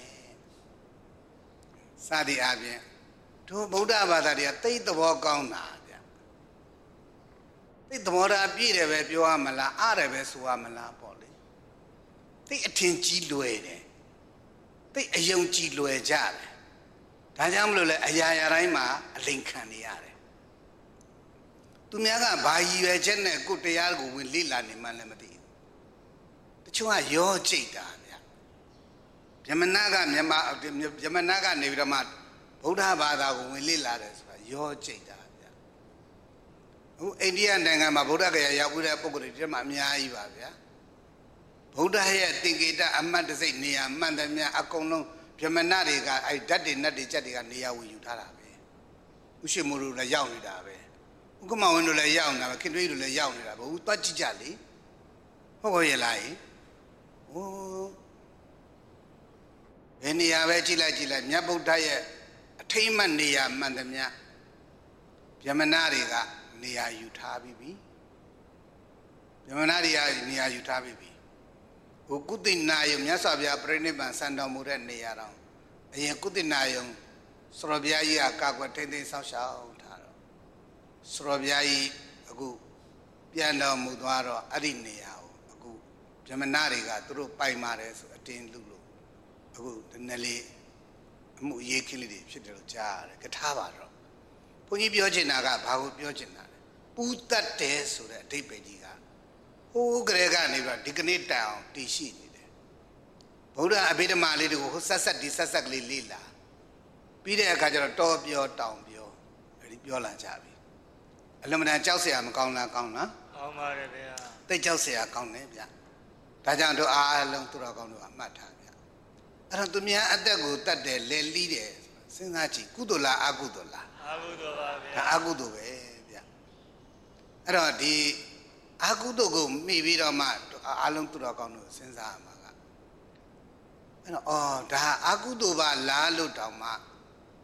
စသည်အပြင်တို့ဗုဒ္ဓဘာသာတွေကသိသဘောကောင်းတာဗျသိသဘောထားပြည့်တယ်ပဲပြောရမလားအားတယ်ပဲဆိုရမလားပေါ့လေသိအထင်ကြီးလွယ်တယ်သိအယုံကြည်လွယ်ကြတယ်ဒါကြောင့်မလို့လဲအရာရာတိုင်းမှာအလိန်ခံနေရတယ်သူများကဘာရည်ရွယ်ချက်နဲ့ကိုယ်တရားကိုဝင်လေ့လာနေမှလည်းမသိဘူးတချို့ကရောကြိတ်တာဗျဗြဟ္မဏကမြန်မာဗြဟ္မဏကနေပြီးတော့မှဗုဒ္ဓဘာသာကိုဝင်လေ့လာတယ်ဆိုတာရောကြိတ်တာဗျအခုအိန္ဒိယနိုင်ငံမှာဗုဒ္ဓဂယာရောက်ပြီးတဲ့ပုဂ္ဂိုလ်တွေဒီမှာအများကြီးပါဗျဗုဒ္ဓရဲ့သင်္ကေတအမှတ်တစိတ်နေရာမှန်တယ်များအကုန်လုံးဗြဟ္မဏတွေကအဲ့ဓာတ်တွေနတ်တွေကြက်တွေကနေရာဝင်ယူထားတာပဲဥရှိမိုးတို့လည်းရောက်နေတာပဲဥက္ကမဝင်းတို့လည်းရောက်နေတာပဲခင်တွေးတို့လည်းရောက်နေတာပဲဟိုတွားကြည့်ကြလေဟုတ်ပါရဲ့လားဟိုဘယ်နေရာပဲကြည့်လိုက်ကြည့်လိုက်မြတ်ဗုဒ္ဓရဲ့အထိမ့်မှတ်နေရာမှန်တယ်များဗြဟ္မဏတွေကနေရာယူထားပြီးပြီဗြဟ္မဏတွေကနေရာယူထားပြီးပြီဟိုကုသိနာယုံမြတ်စွာဘုရားပြိဋိဘံစံတော်မူတဲ့နေရာတော့အရင်ကုသိနာယုံစရောဘုရားကြီးကကာကွယ်ထိန်းသိမ်းဆောက်ရှောက်ထားတော့စရောဘုရားကြီးအခုပြန်တော်မူသွားတော့အဲ့ဒီနေရာကိုအခုဗြဟ္မဏတွေကသူတို့ပိုင်ပါတယ်ဆိုအတင်းလူလို့အခုဒီနေ့လေးအမှုအရေးခင်းလေးတွေဖြစ်တယ်လို့ကြားရတယ်ကထားပါတော့ဘုန်းကြီးပြောချင်တာကဘာကိုပြောချင်တာလဲပူတတ်တယ်ဆိုတဲ့အဓိပ္ပာယ်ကြီးကဟိုးကလေးကနေပြီးတော့ဒီကနေ့တိုင်အောင်တည်ရှိနေတယ်ဗုဒ္ဓအဘိဓမ္မာလေးတွေကိုဟိုဆက်ဆက်ဒီဆက်ဆက်ကလေးလေ့လာပြီးတဲ့အခါကျတော့တောပြောတောင်ပြောအဲဒီပြောလာကြပြီအလုံးမတန်ကြောက်เสียမကောင်းလားကောင်းလားကောင်းပါတယ်ဗျာသိကြောက်เสียကောင်းတယ်ဗျာဒါကြောင့်တို့အားလုံးသူတော်ကောင်းတို့အမှတ်ထားဗျာအဲ့တော့သူများအသက်ကိုတတ်တယ်လဲလီးတယ်စဉ်းစားကြည့်ကုသိုလ်လားအကုသိုလ်လားအကုသိုလ်ပါဗျာဒါအကုသိုလ်ပဲဗျာအဲ့တော့ဒီအကုသိုလ်ကိုမိပြီးတော့မှအားလုံးသူတော်ကောင်းတို့စဉ်းစားရမှာကအဲ့တော့အော်ဒါအကုသိုလ်ပါလားလို့တောင်မှမ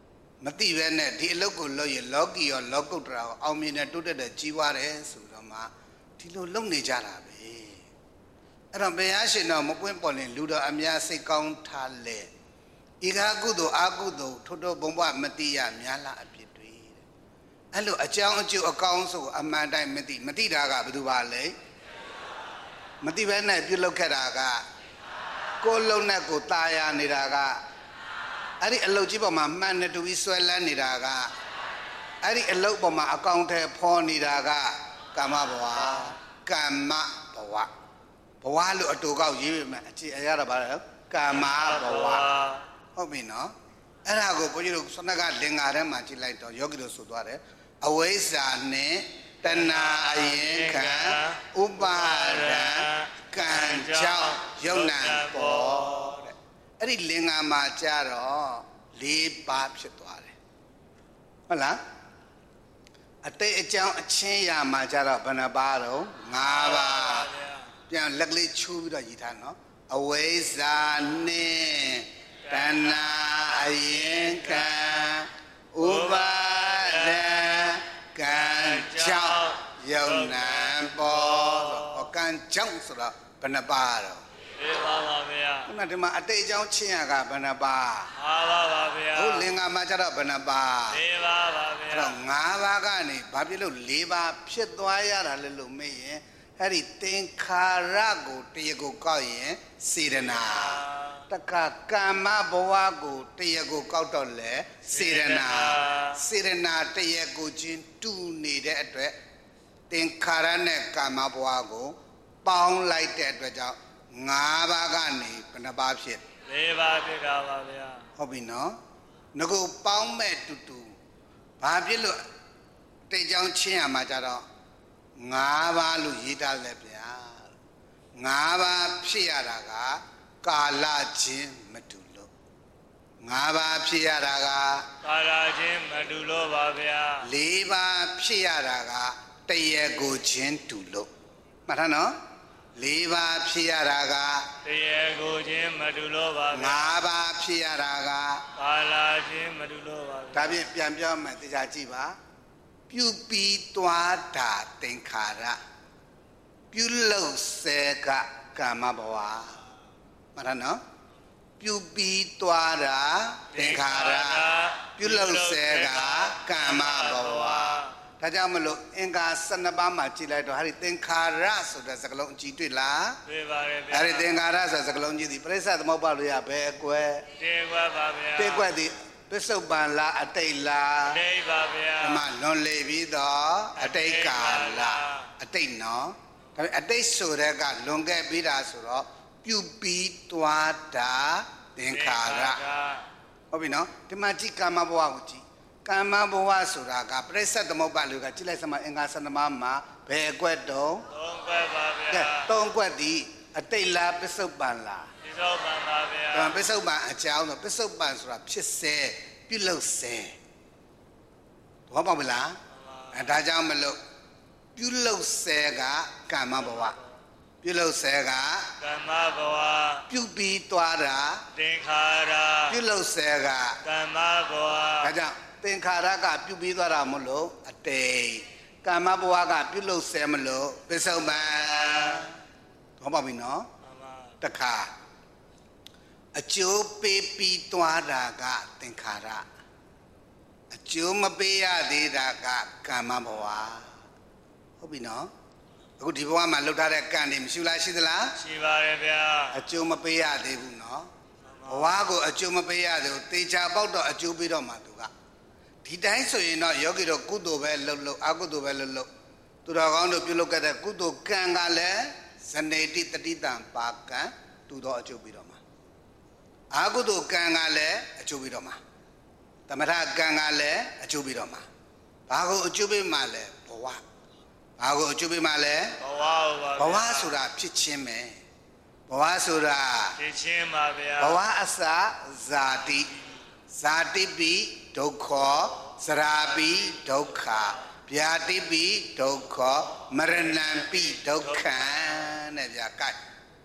မတိပဲနဲ့ဒီအလုပ်ကိုလုပ်ရင်လောကီရောလောကုတ္တရာကိုအောင်မြင်တဲ့တိုးတက်တဲ့ကြီးပွားတယ်ဆိုတော့မှဒီလိုလုပ်နေကြတာပဲအဲ့တော့ဘုရားရှင်တော်မပွင့်ပေါ်ရင်လူတော်အများစိတ်ကောင်းထားလေဤကားကုသိုလ်အာကုသိုလ်ထို့ထို့ဘုံဘမတိရများလားအဖြစ်တွေတဲ့အဲ့လိုအကြောင်းအကျိုးအကောင်းဆုံးအမှန်တိုင်းမသိမသိတာကဘယ်သူပါလဲမသိဘဲနဲ့ပြုလုပ်ခဲ့တာကကိုယ်လုံးနဲ့ကိုယ်ตายရနေတာကအဲ့ဒီအလုတ်ကြီးပေါ်မှာမှန်နေတူပြီးဆွဲလန်းနေတာကအဲ့ဒီအလုတ်ပေါ်မှာအကောင်ထဲဖော်နေတာကကာမဘဝကာမဘဝဘဝလို့အတူကောက်ရေးပြမယ်အခြေအရတာပါလဲကာမဘဝဟုတ်ပြီနော်အဲ့ဒါကိုဘုန်းကြီးတို့စနကလင်္ကာထဲမှာကြည့်လိုက်တော့ယောဂီတို့ဆိုသွားတယ်အဝိဇ္ဇာနဲ့တဏှာအရင်ခံဥပါဒံကံကြောင့်ယုံနာပေါ်တဲ့အဲ့ဒီလင်္ကာမှာကြတော့၄ပါးဖြစ်သွားတယ်ဟုတ်လားအတိတ်အကြောင်းအချင်းရာမှာကြတော့ဘယ်နှပါးတော့၅ပါးပြန်လက်ကလေးချူးပြီးတော့ရည်ထားနော်အဝိဇ္ဇာနဲ့တဏှာအရင်ခံဥပါဒံကံကြောင့်ယုံနာပေါ်ဆိုကံကြောင့်ဆိုတော့ဘယ်နှပါးတော့၄ပါးပါဗျာခုနဒီမှာအတိတ်အကြောင်းချင်းရကဘယ်နှပါး၅ပါးပါဗျာဟုတ်လင်္ကာမှာကြတော့ဘယ်နှပါး၄ပါးပါဗျာအဲ့တော့၅ပါးကနေဘာဖြစ်လို့၄ပါးဖြစ်သွားရတာလဲလို့မေးရင်အဲ့ဒီသင်္ခါရကိုတရားကိုကောက်ရင်စေတနာတက္ကကာမဘဝကိုတရားကိုကောက်တော့လေစေတနာစေတနာတရားကိုချင်းတူနေတဲ့အတွက်သင်္ခါရနဲ့ကာမဘဝကိုပေါင်းလိုက်တဲ့အတွက်ကြောင့်၅ပါးကနေဘယ်နှပါးဖြစ်၄ပါးဖြစ်တာပါဗျာဟုတ်ပြီနော်ငကိုပေါင်းမဲ့တူတူဘာဖြစ်လို့တိတ်ကြောင်ချင်းရမှာကြတော့၅ပါးလို့ရေးထားလဲဗျာ၅ပါးဖြစ်ရတာကကာလချင်းမတူလို့၅ပါးဖြစ်ရတာကကာလချင်းမတူလို့ပါဗျာ၄ပါးဖြစ်ရတာကတရက်ကိုချင်းတူလို့မှတ်ထားနော်၄ပါးဖြစ်ရတာကတရက်ကိုချင်းမတူလို့ပါဗျာ၅ပါးဖြစ်ရတာကကာလချင်းမတူလို့ပါဒါဖြင့်ပြန်ပြောမယ်တရားကြည့်ပါပြုပြီးသွားတာသင်္ခါရပြုလုပ်စေကကာမဘဝမှတ်ထားနော်ပြုပြီးသွားတာသင်္ခါရပြုလုပ်စေကကာမဘဝဒါကြောင့်မလို့အင်္ဂါ၁၂ပါးမှာကြည့်လိုက်တော့ဟာဒီသင်္ခါရဆိုတဲ့စကားလုံးအကြည့်တွေ့လားတွေ့ပါတယ်ဗျာဟာဒီသင်္ခါရဆိုတဲ့စကားလုံးကြည့်သည်ပရိစ္ဆေသမုပ္ပါဒ်လို့ရဘယ်အကွယ်တေကွက်ပါဗျာတေကွက်သည်ပစ္စုပန်လားအတိတ်လားအတိတ်ပါဗျာဒီမှာလွန်လေပြီးတော့အတိတ်ကာလအတိတ်နော်ဒါပေမဲ့အတိတ်ဆိုတဲ့ကလွန်ခဲ့ပြီးတာဆိုတော့ပြုပြီးသွားတာသင်္ခါရဟုတ်ပြီနော်ဒီမှာကြည့်ကာမဘဝကိုကြည့်ကာမဘဝဆိုတာကပရိစ္ဆေသမုပ္ပါဒ်လို့ကကြည့်လိုက်စမ်းအင်္ဂါ၁၂ပါးမှာဘယ်အကွက်တုံး၃ကွက်ပါဗျာကဲ၃ကွက်ဒီအတိတ်လားပစ္စုပန်လားပစ္စုပန်ပါဗျာဒါပစ္စုပန်အကြောင်းဆိုပစ္စုပန်ဆိုတာဖြစ်စေပြုလုပ်စေဘောပေါက်ပြီလားအဲဒါကြောင့်မလို့ပြုလုပ်စေကကာမဘဝပြုလုပ်စေကကာမဘဝပြုပြီးသွားတာသင်္ခါရပြုလုပ်စေကကာမဘဝဒါကြောင့်သင်္ခါရကပြုပြီးသွားတာမလို့အတိတ်ကာမဘဝကပြုလုပ်စေမလို့ပစ္စုပန်ဘောပေါက်ပြီနော်တခါအကျိုးပေးပြီးသွားတာကသင်္ခါရအကျိုးမပေးရသေးတာကကာမဘဝဟုတ်ပြီနော်အခုဒီဘဝမှာလှုပ်ထားတဲ့ကံတွေမရှိလားရှိသလားရှိပါတယ်ဗျာအကျိုးမပေးရသေးဘူးနော်ဘဝကိုအကျိုးမပေးရသေးဘူးတေချာပေါက်တော့အကျိုးပေးတော့မှသူကဒီတိုင်းဆိုရင်တော့ယောဂီတို့ကုသိုလ်ပဲလှုပ်လှုပ်အကုသိုလ်ပဲလှုပ်လှုပ်သူတော်ကောင်းတို့ပြုလုပ်ခဲ့တဲ့ကုသိုလ်ကံကလည်းဇနေတိတတိတံပါကံတူတော့အကျိုးပေးတော့မှာအာဟုတုကံကလည်းအကျိုးပေးတော့မှာသမထကံကလည်းအကျိုးပေးတော့မှာဘာကိုအကျိုးပေးမှလဲဘဝဘာကိုအကျိုးပေးမှလဲဘဝပါဘဝဆိုတာဖြစ်ချင်းပဲဘဝဆိုတာဖြစ်ချင်းပါဗျာဘဝအစဇာတိဇာတိပိဒုက္ခစရာပိဒုက္ခဗျာတိပိဒုက္ခမရဏံပိဒုက္ခတဲ့ဗျာကဲ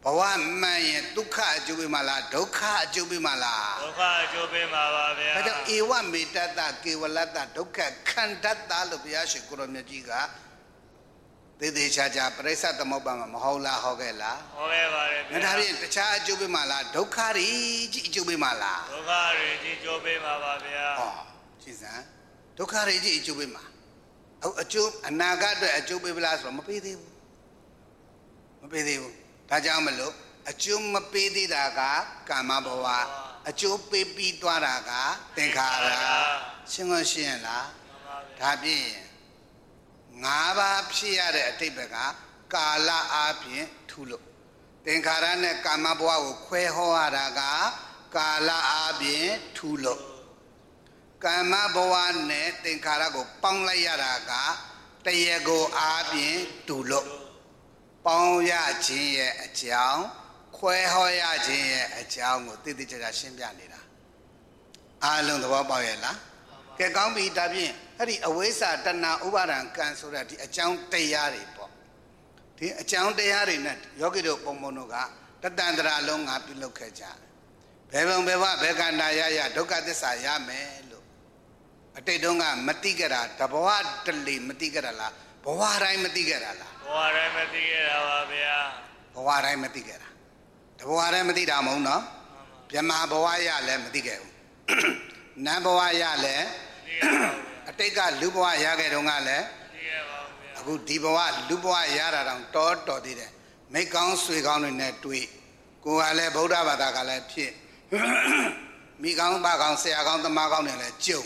ဘဝမှန်ရင်ဒုက္ခအကျိုးပေးမှာလားဒုက္ခအကျိုးပေးမှာလားဒုက္ခအကျိုးပေးမှာပါဗျာဒါကြောင့်ဧဝမေတ္တတကေဝလတ္တဒုက္ခခန္ဓတ္တလို့ဘုရားရှင်ကိုရောမြတ်ကြီးကသေသေးချာချာပရိစ္ဆသမုပ္ပါမှာမဟုတ်လားဟောခဲ့လားဟောခဲ့ပါတယ်ဗျာဒါဖြင့်တခြားအကျိုးပေးမှာလားဒုက္ခတွေကြီးအကျိုးပေးမှာလားဒုက္ခတွေကြီးအကျိုးပေးမှာပါဗျာဟောကြည်စမ်းဒုက္ခတွေကြီးအကျိုးပေးမှာအခုအကျိုးအနာဂတ်အတွက်အကျိုးပေးပလားဆိုတော့မပေးသေးဘူးမပေးသေးဘူးဒါကြောင့်မလို့အကျိုးမပေးသေးတာကကာမဘဝအကျိုးပေးပြီးသွားတာကသင်္ခါရရှင်းလို့ရှင်းလားဒါဖြင့်ငါးပါးဖြစ်ရတဲ့အတိတ်ဘက်ကကာလအားဖြင့်ထူလို့သင်္ခါရနဲ့ကာမဘဝကိုခွဲဟောရတာကကာလအားဖြင့်ထူလို့ကာမဘဝနဲ့သင်္ခါရကိုပေါင်းလိုက်ရတာကတရားကိုအားဖြင့်တူလို့ပေါင်းရခြင်းရဲ့အကြောင်းခွဲဟောရခြင်းရဲ့အကြောင်းကိုသိသိချာချာရှင်းပြနေတာအားလုံးသဘောပေါက်ရဲ့လားကဲကောင်းပြီဒါဖြင့်အဲ့ဒီအဝိဇ္ဇာတဏှာဥပါဒံကံဆိုတဲ့ဒီအကြောင်းတရားတွေပေါ့ဒီအကြောင်းတရားတွေနဲ့ယောဂီတို့ပုံပုံတို့ကတတန္တရာလုံးငါပြုလုပ်ခဲ့ကြတယ်ဘယ်ဘုံဘယ်ဘဘယ်ကန္တာရရဒုက္ခသစ္စာရမယ်လို့အတိတ်တုန်းကမသိကြတာတဘဝတလေမသိကြတာလားဘဝတိုင်းမသိကြတာလားဘဝတိုင်းမသိကြတာပါဗျာဘဝတိုင်းမသိကြတာတဘဝတိုင်းမသိတာမဟုတ်နော်မြမဘဝရလည်းမသိခဲ့ဘူးနတ်ဘဝရလည်းအတိတ်ကလူဘဝရခဲ့တုန်းကလည်းအခုဒီဘဝလူဘဝရတာတောင်တော်တော်သေးတယ်မိကောင်းဆွေကောင်းတွေနဲ့တွေ့ကိုယ်ကလည်းဗုဒ္ဓဘာသာကလည်းဖြစ်မိကောင်းပါကောင်းဆရာကောင်းသမားကောင်းတွေလည်းကြုံ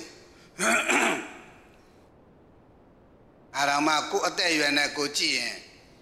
အာရမကိုအသက်အရွယ်နဲ့ကိုကြည့်ရင်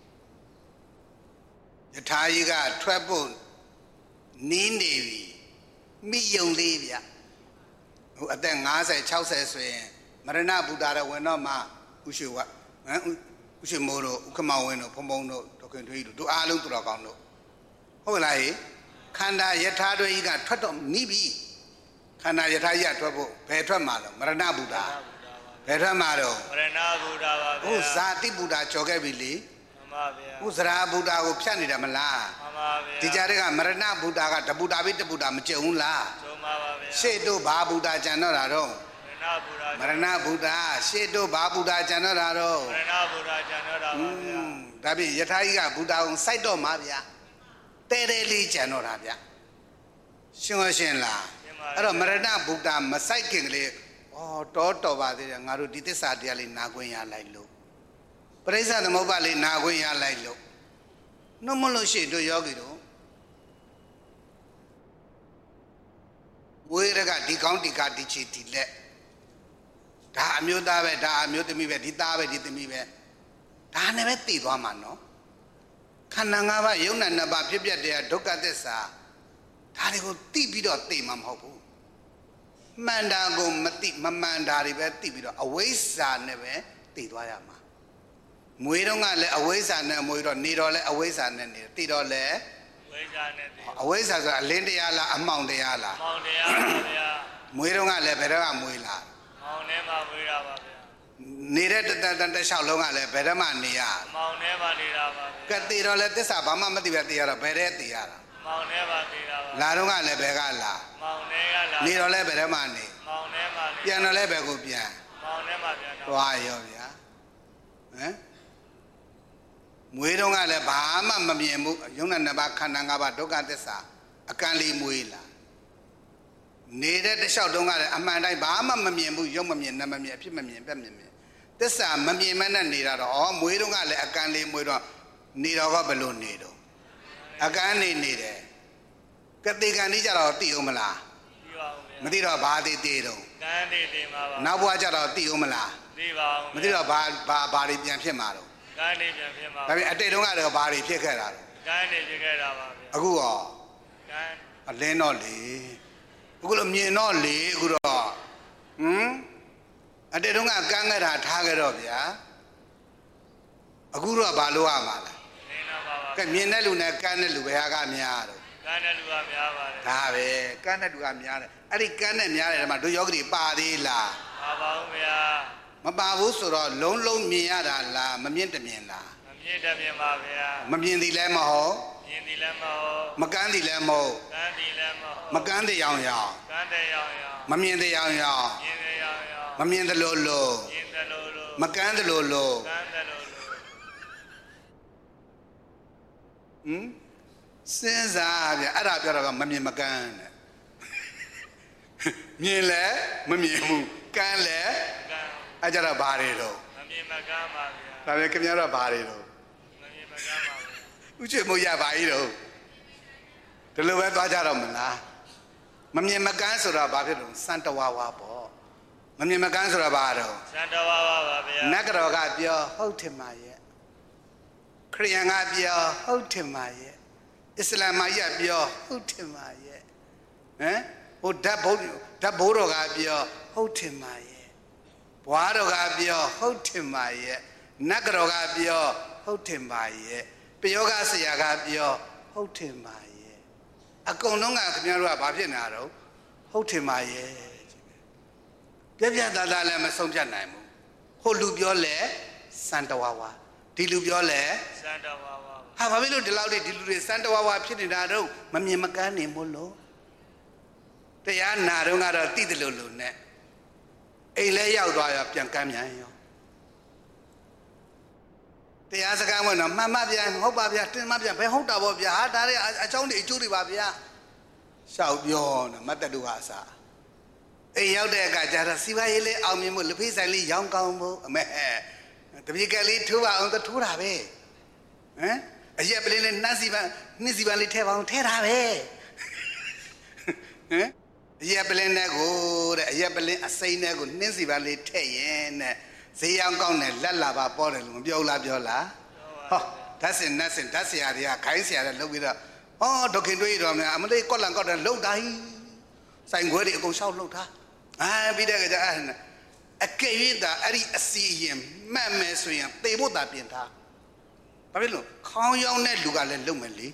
ယထာကြီးကထွက်ဖို့နီးနေပြီမိယုံလေးဗျဟိုအသက်၅၀ ၆၀ဆိုရင်မရဏဘုဒ္ဓရဝင်တော့မှဥရှိဝဟမ်ဥရှိမိုးတို့ဥက္ကမောင်ဝင်းတို့ဖုံဖုံတို့ဒေါခင်ထွေးတို့တို့အားလုံးသူတော်ကောင်းတို့ဟုတ်လားဟိခန္ဓာယထာတွေကြီးကထွက်တော့နီးပြီခန္ဓာယထာကြီးကထွက်ဖို့ဘယ်ထွက်မှာလဲမရဏဘုဒ္ဓဘယ်ထွက်မှာတော့မရဏဘုဒ္ဓပါဗျာဟိုဇာတိဘုဒ္ဓကြော်ခဲ့ပြီလေမှန်ပါဗျာဟိုဇရာဘုဒ္ဓကိုဖြတ်နေတာမလားမှန်ပါဗျာဒီကြားတွေကမရဏဘုဒ္ဓကတဘုဒ္ဓပြီးတဘုဒ္ဓမကြုံဘူးလားကြုံပါပါဗျာရှေ့တို့ဘာဘုဒ္ဓကျန်တော့တာတော့မရဏဘုရားမရဏဘုဒ္ဓရှေ့တို့ဘာဘုဒ္ဓကျန်တော့တာတော့မရဏဘုရားကျန်တော့တာပါဗျာဒါဖြင့်ယထာကြီးကဘုဒ္ဓကိုစိုက်တော့မှာဗျာတဲတဲလေးကျန်တော့တာဗျာရှင်းရရှင်းလားအဲ့တော့မရဏဘုဒ္ဓမစိုက်ခင်ကလေးဩတော်တော်ပါသေးတယ်ငါတို့ဒီသစ္စာတရားလေးနာခွင့်ရလိုက်လို့ပရိစ္ဆသမုပ္ပါလေးနာခွင့်ရလိုက်လို့နှမလို့ရှိတို့ယောဂီတို့ဝေရကဒီကောင်းဒီကဒီချီဒီလက်ဒါအမျိုးသားပဲဒါအမျိုးသမီးပဲဒီသားပဲဒီသမီးပဲဒါနဲ့ပဲတည်သွားမှာနော်ခန္ဓာ၅ပါးယုံနာနှစ်ပါးဖြစ်ပြတဲ့ဒုက္ခသစ္စာဒါတွေကိုသိပြီးတော့သိမှာမဟုတ်ဘူးမှန်တာကိုမသိမမှန်တာတွေပဲသိပြီးတော့အဝိဇ္ဇာနဲ့ပဲသိသွားရမှာမွေတော့ကလည်းအဝိဇ္ဇာနဲ့မွေတော့နေတော့လည်းအဝိဇ္ဇာနဲ့နေသိတော့လည်းအဝိဇ္ဇာနဲ့သိအဝိဇ္ဇာဆိုတာအလင်းတရားလားအမှောင်တရားလားအမှောင်တရားပါဗျာမွေတော့ကလည်းဘယ်တော့မှမွေလားမောင်ထဲမှာမွေးတာပါဗျာနေတဲ့တတတတလျှောက်လုံးကလည်းဘယ်တော့မှနေရမောင်ထဲမှာနေတာပါဗျာကတိတော့လည်းသစ္စာဘာမှမသိပဲသိရတော့ဘယ်တဲ့သိရတာမောင်ထဲမှာနေတာပါလာတော့ကလည်းဘယ်ကလာမောင်ထဲကလာနေတော့လည်းဘယ်တော့မှနေမောင်ထဲမှာနေပြန်တော့လည်းဘယ်ကိုပြန်မောင်ထဲမှာပြန်တော့တွားရောဗျာဟမ်မွေးတော့ကလည်းဘာမှမမြင်ဘူးယုံနာနှစ်ပါးခန္ဓာ၅ပါးဒုက္ခသစ္စာအကန့်လေးမွေးလာနေတဲ့တလျှောက်တုန်းကလည်းအမှန်တိုင်းဘာမှမမြင်ဘူးရုပ်မမြင်နာမမြင်အဖြစ်မမြင်ပြက်မြင်မြင်သစ္စာမမြင်မနဲ့နေတာတော့ဩမွေးတုန်းကလည်းအကန့်လေးမွေးတော့နေတော့ကဘယ်လိုနေတော့အကန့်နေနေတယ်ကတိကံကြီးကြတော့သိအောင်မလားမသိတော့ဘာသိသေးတော့ကံနေသိမှာပါနောက်ဘဝကြတော့သိအောင်မလားသိပါအောင်မသိတော့ဘာဘာဘာတွေပြန်ဖြစ်မှာတော့ကံနေပြန်ဖြစ်မှာဒါပေမဲ့အတိတ်တုန်းကတော့ဘာတွေဖြစ်ခဲ့တာတော့ကံနေဖြစ်ခဲ့တာပါဗျာအခုရောကံအလင်းတော့လေအခုလိုမြင်တော့လေအခုတော့ဟမ်အတိတ်တုန်းကကန်းခဲ့တာထားခဲ့တော့ဗျာအခုတော့ဘာလို့ရမှာလဲနေတော့ပါပါကဲမြင်တဲ့လူနဲ့ကန်းတဲ့လူပဲဟာကများတော့ကန်းတဲ့လူကများပါတယ်ဒါပဲကန်းတဲ့လူကများတယ်အဲ့ဒီကန်းတဲ့များတယ်ဒီမှာတို့ယောဂီပါသေးလားပါပါဦးဗျာမပါဘူးဆိုတော့လုံးလုံးမြင်ရတာလားမမြင်တမြင်လားမမြင်တမြင်ပါဗျာမမြင်သည်လည်းမဟုတ်မြင်ဒီလည်းမဟုတ်မကန်းသည်လည်းမဟုတ်ကန်းဒီလည်းမဟုတ်မကန်းတဲ့ရောင်ရောင်ကန်းတဲ့ရောင်ရောင်မမြင်တဲ့ရောင်ရောင်မြင်တဲ့ရောင်ရောင်မမြင်သလိုလိုမြင်တယ်လို့လို့မကန်းသလိုလိုကန်းတယ်လို့လို့ဟမ်စဉ်းစားဗျအဲ့ဒါပြောတာကမမြင်မကန်းတဲ့မြင်လဲမမြင်ဘူးကန်းလဲကန်းအဲ့ကြတော့ဘာတွေတော့မမြင်မကန်းပါဗျာဒါပဲခင်ဗျားတို့ဘာတွေတော့မမြင်မကန်းပါဗျာဥချွေမို့ရပါကြီးတော့ဒီလိုပဲသွားကြတော့မလားမမြင်မကန်းဆိုတာဘာဖြစ်လို့စံတဝါဝါပေါ့မမြင်မကန်းဆိုတာဘာတော့စံတော်ပါပါပါဗျာနဂရောကပြောဟုတ်တယ်မှာရဲ့ခရိယန်ကပြောဟုတ်တယ်မှာရဲ့အစ္စလာမ်မကြီးကပြောဟုတ်တယ်မှာရဲ့ဟမ်ဟိုဓာတ်ဘုတ်ဓာတ်ဘိုးတော်ကပြောဟုတ်တယ်မှာရဲ့ဘွားတော်ကပြောဟုတ်တယ်မှာရဲ့နဂရောကပြောဟုတ်တယ်မှာရဲ့ပယောဂဆရာကပြောဟုတ်တယ်မှာရဲ့အကုန်လုံးကခင်ဗျားတို့ကဘာဖြစ်နေတာတော့ဟုတ်တယ်မှာရဲ့ပြပြသားသားလည်းမဆုံးဖြတ်နိုင်ဘူးဟိုလူပြောလဲစံတဝါဝါဒီလူပြောလဲစံတော်ပါပါဟာဘာဖြစ်လို့ဒီလောက်ဒီလူတွေစံတဝါဝါဖြစ်နေတာတော့မမြင်မကန်းနေမို့လို့တရားနာတော့ကတော့တိတယ်လို့လို့နဲ့အိမ်လဲရောက်သွားရောပြန်ကမ်းပြန်ရောတရားစကားဝင်တော့မှန်မှပြန်ဟုတ်ပါဗျာတင်မှပြန်ဘယ်ဟုတ်တာပေါ့ဗျာဟာဒါတွေအချောင်းတွေအကျိုးတွေပါဗျာရှောက်ပြောနေမတ်တတူကအစားအိမ်ရောက်တဲ့အခါကျတော့စီပါရေးလေးအောင်မြင်မှုလက်ဖေးဆိုင်လေးရောင်းကောင်းဖို့အမေတပည့်ကလေးထိုးပါအောင်તોထိုးတာပဲဟမ်အရက်ပလင်းလေးနှက်စီပန်းနှက်စီပန်းလေးထည့်ပါအောင်ထည့်တာပဲဟမ်အရက်ပလင်းနဲ့ကိုတဲ့အရက်ပလင်းအစိမ်းနဲ့ကိုနှက်စီပန်းလေးထည့်ရင်တဲ့ဈေးရောင်းကောင်းတယ်လက်လာပါပေါ်တယ်လို့မပြောလားပြောလားဟောဓာတ်စင်နတ်စင်ဓာတ်ဆရာတွေကခိုင်းဆရာတွေလုပ်ပြီးတော့ဟောဒုက္ခင်တွေးတော်များအမလေးကော့လန်ကော့တယ်လှုပ်တာဟိဆိုင်ခွဲတွေအကုန်ရှောက်လှုပ်တာအာပြီးတဲ့ကကြအဲ့အကယ်၍သာအဲ့ဒီအစီရင်မှတ်မယ်ဆိုရင်သေဖို့သာပြင်ထားဘာဖြစ်လို့ခေါင်းရောက်တဲ့လူကလည်းလုံမယ်လေ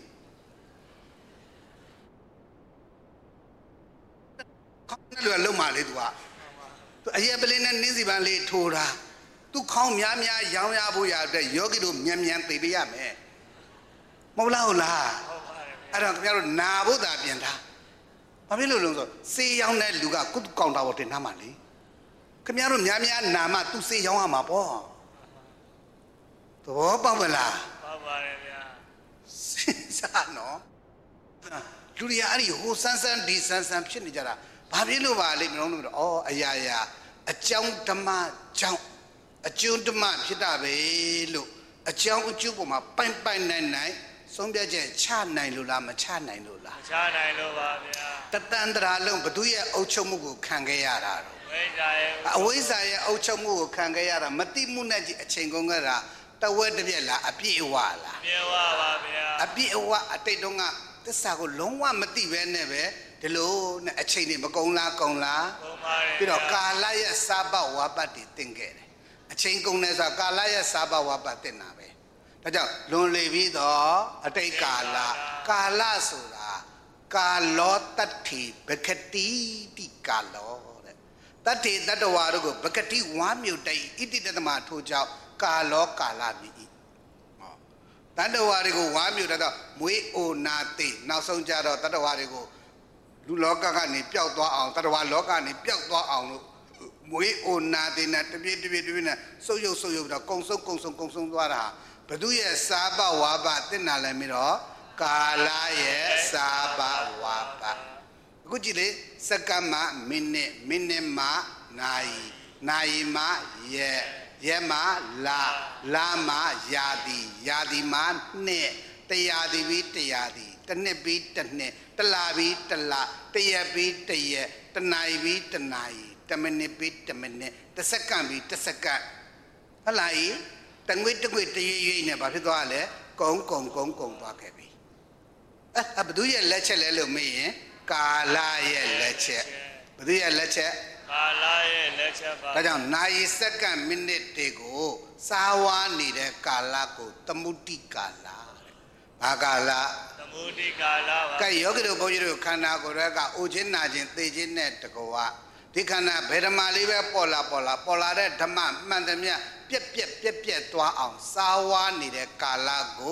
ခေါင်းတဲ့လူကလုံမှာလေသူကအရက်ပလင်းနဲ့နင်းစီပန်းလေးထိုးတာသူခေါင်းများများရောင်းရဖို့ရတဲ့ယောဂီတို့မြန်မြန်သေပေးရမယ်မဟုတ်လားဟုတ်လားဟုတ်ပါတယ်အဲ့တော့ခင်ဗျားတို့နာဖို့သာပြင်ထားဘာဖြစ်လို့လဲဆိုစေးရောင်းတဲ့လူကကုသကောင်တာပေါ်တင်ထားမှလေခင်ဗျားတို့များများနာမှသူစေးရောင်းရမှာပေါ့သဘောပေါက်မလားပေါက်ပါတယ်ဗျာစဉ်းစားနော်လူတွေကအဲ့ဒီဟိုဆန်းဆန်းဒီဆန်းဆန်းဖြစ်နေကြတာဘာဖြစ်လို့ပါလိမ့်မလို့လို့ဩအရာရာအကြောင်းဓမ္မကြောင့်အကျိုးဓမ္မဖြစ်တာပဲလို့အကြောင်းအကျိုးပေါ်မှာပိုင်ပိုင်နိုင်နိုင်ဆုံးဖြတ်ချက်ချနိုင်လို့လားမချနိုင်လို့လားမချနိုင်လို့ပါဗျာတတန်တရာလုံးဘသူရဲ့အုပ်ချုပ်မှုကိုခံခဲ့ရတာတော့ဝိဇ္ဇာရဲ့အဝိဇ္ဇာရဲ့အုပ်ချုပ်မှုကိုခံခဲ့ရတာမတိမှုနဲ့ကြီးအချိန်ကုန်ခဲ့တာတဝက်တစ်ပြက်လားအပြည့်အဝလားအပြည့်အဝပါဗျာအပြည့်အဝအတိတ်တုန်းကသစ္စာကိုလုံးဝမသိပဲနဲ့ပဲဒီလိုနဲ့အချိန်တွေမကုန်လားကုန်လားကုန်ပါတယ်ပြီးတော့ကာလရဲ့စာပဝါပတ်တွေတင်ခဲ့တယ်အချိန်ကုန်တယ်ဆိုတာကာလရဲ့စာပဝါပတ်တင်တာပဲဒါကြောင့်လွန်လေပြီးတော့အတိတ်ကာလကာလဆိုတာကာလောတတ္ထိဘဂတိတိကာလောတဲ့တတ္ထိတတ္တဝါတို့ကိုဘဂတိဝါမြုတ်တိုင်ဣတိတသမထိုးကြောင့်ကာလောကာလမြည်ဟောတတ္တဝါတွေကိုဝါမြုတ်တော့မွေးအိုနာသိနောက်ဆုံးကြတော့တတ္တဝါတွေကိုလူလောကကနေပျောက်သွားအောင်တတ္တဝါလောကကနေပျောက်သွားအောင်လို့မွေးအိုနာသိနဲ့တပြည့်တပြည့်တပြည့်နဲ့စုပ်ယုပ်စုပ်ယုပ်တော့ကုံဆုံးကုံဆုံးကုံဆုံးသွားတာဘသူရဲ့စာပဝါပတင်လာလဲပြီးတော့ကာလရဲ့စာပဝါပအခုကြည့်လေစက္ကမမိနစ်မိနစ်မှနာရီနာရီမှရက်ရက်မှလာလာမှယာတိယာတိမှနှစ်တရာတိပြီးတရာတိတစ်နှစ်ပြီးတစ်နှစ်တလပြီးတလတရက်ပြီးတရက်တနာရီပြီးတနာရီတမိနစ်ပြီးတမိနစ်တစ်စက္ကန့်ပြီးတစ်စက္ကန့်ဟုတ်လားဤတငွေတငွေတရွေ့ရွေ့နဲ့ဘာဖြစ်သွားလဲကုံကုံကုံကုံသွားခဲ့ပြီအဲဘသူရဲ့လက်ချက်လဲလို့မေးရင်ကာလရဲ့လက်ချက်ဘသူရဲ့လက်ချက်ကာလရဲ့လက်ချက်ပါဒါကြောင့်နာရီစက္ကန့်မိနစ်တွေကိုစားဝါးနေတဲ့ကာလကိုသမုဒ္ဒိကာလတဲ့ဘာကာလသမုဒ္ဒိကာလပါကဲယောဂီတို့ဘုန်းကြီးတို့ခန္ဓာကိုယ်ရဲ့ကအိုခြင်းနာခြင်းသိခြင်းနဲ့တကောဒီခန္ဓာဘယ်ဓမ္မလေးပဲပေါ်လာပေါ်လာပေါ်လာတဲ့ဓမ္မမှန်သမျှပြက်ပြက်ပြက်ပြက်သွားအောင်စားဝါးနေတဲ့ကာလကိုဘ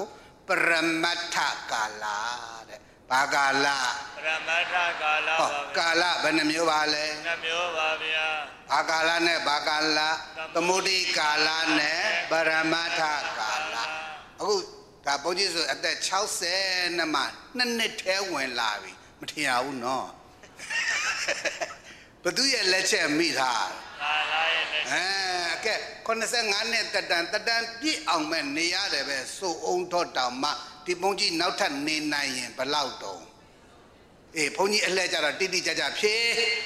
ပရမတ္ထကာလတဲ့ဘာကာလပရမတ္ထကာလပါဗျာကာလဘယ်နှမျိုးပါလဲနှမျိုးပါဗျာဘာကာလနဲ့ဘာကာလသမုဒိကာလနဲ့ပရမတ္ထကာလအခုဒါဘုန်းကြီးဆိုအသက်၆၀နှစ်မှနှစ်နှစ်ထဲဝင်လာပြီမထင်ရဘူးနော်ဘသူရဲ့လက်ချက်မိထားကာလရဲ့လက်ချက်အဲကဲခုနှစ်ငါးနှစ်တက်တန်တက်တန်ပြည့်အောင်မဲ့နေရတယ်ပဲစိုးအောင်တော့တောင်မှဒီဘုန်းကြီးနောက်ထပ်နေနိုင်ရင်ဘလောက်တုံးအေးဘုန်းကြီးအလှည့်ကြတော့တိတိကျကျဖြေ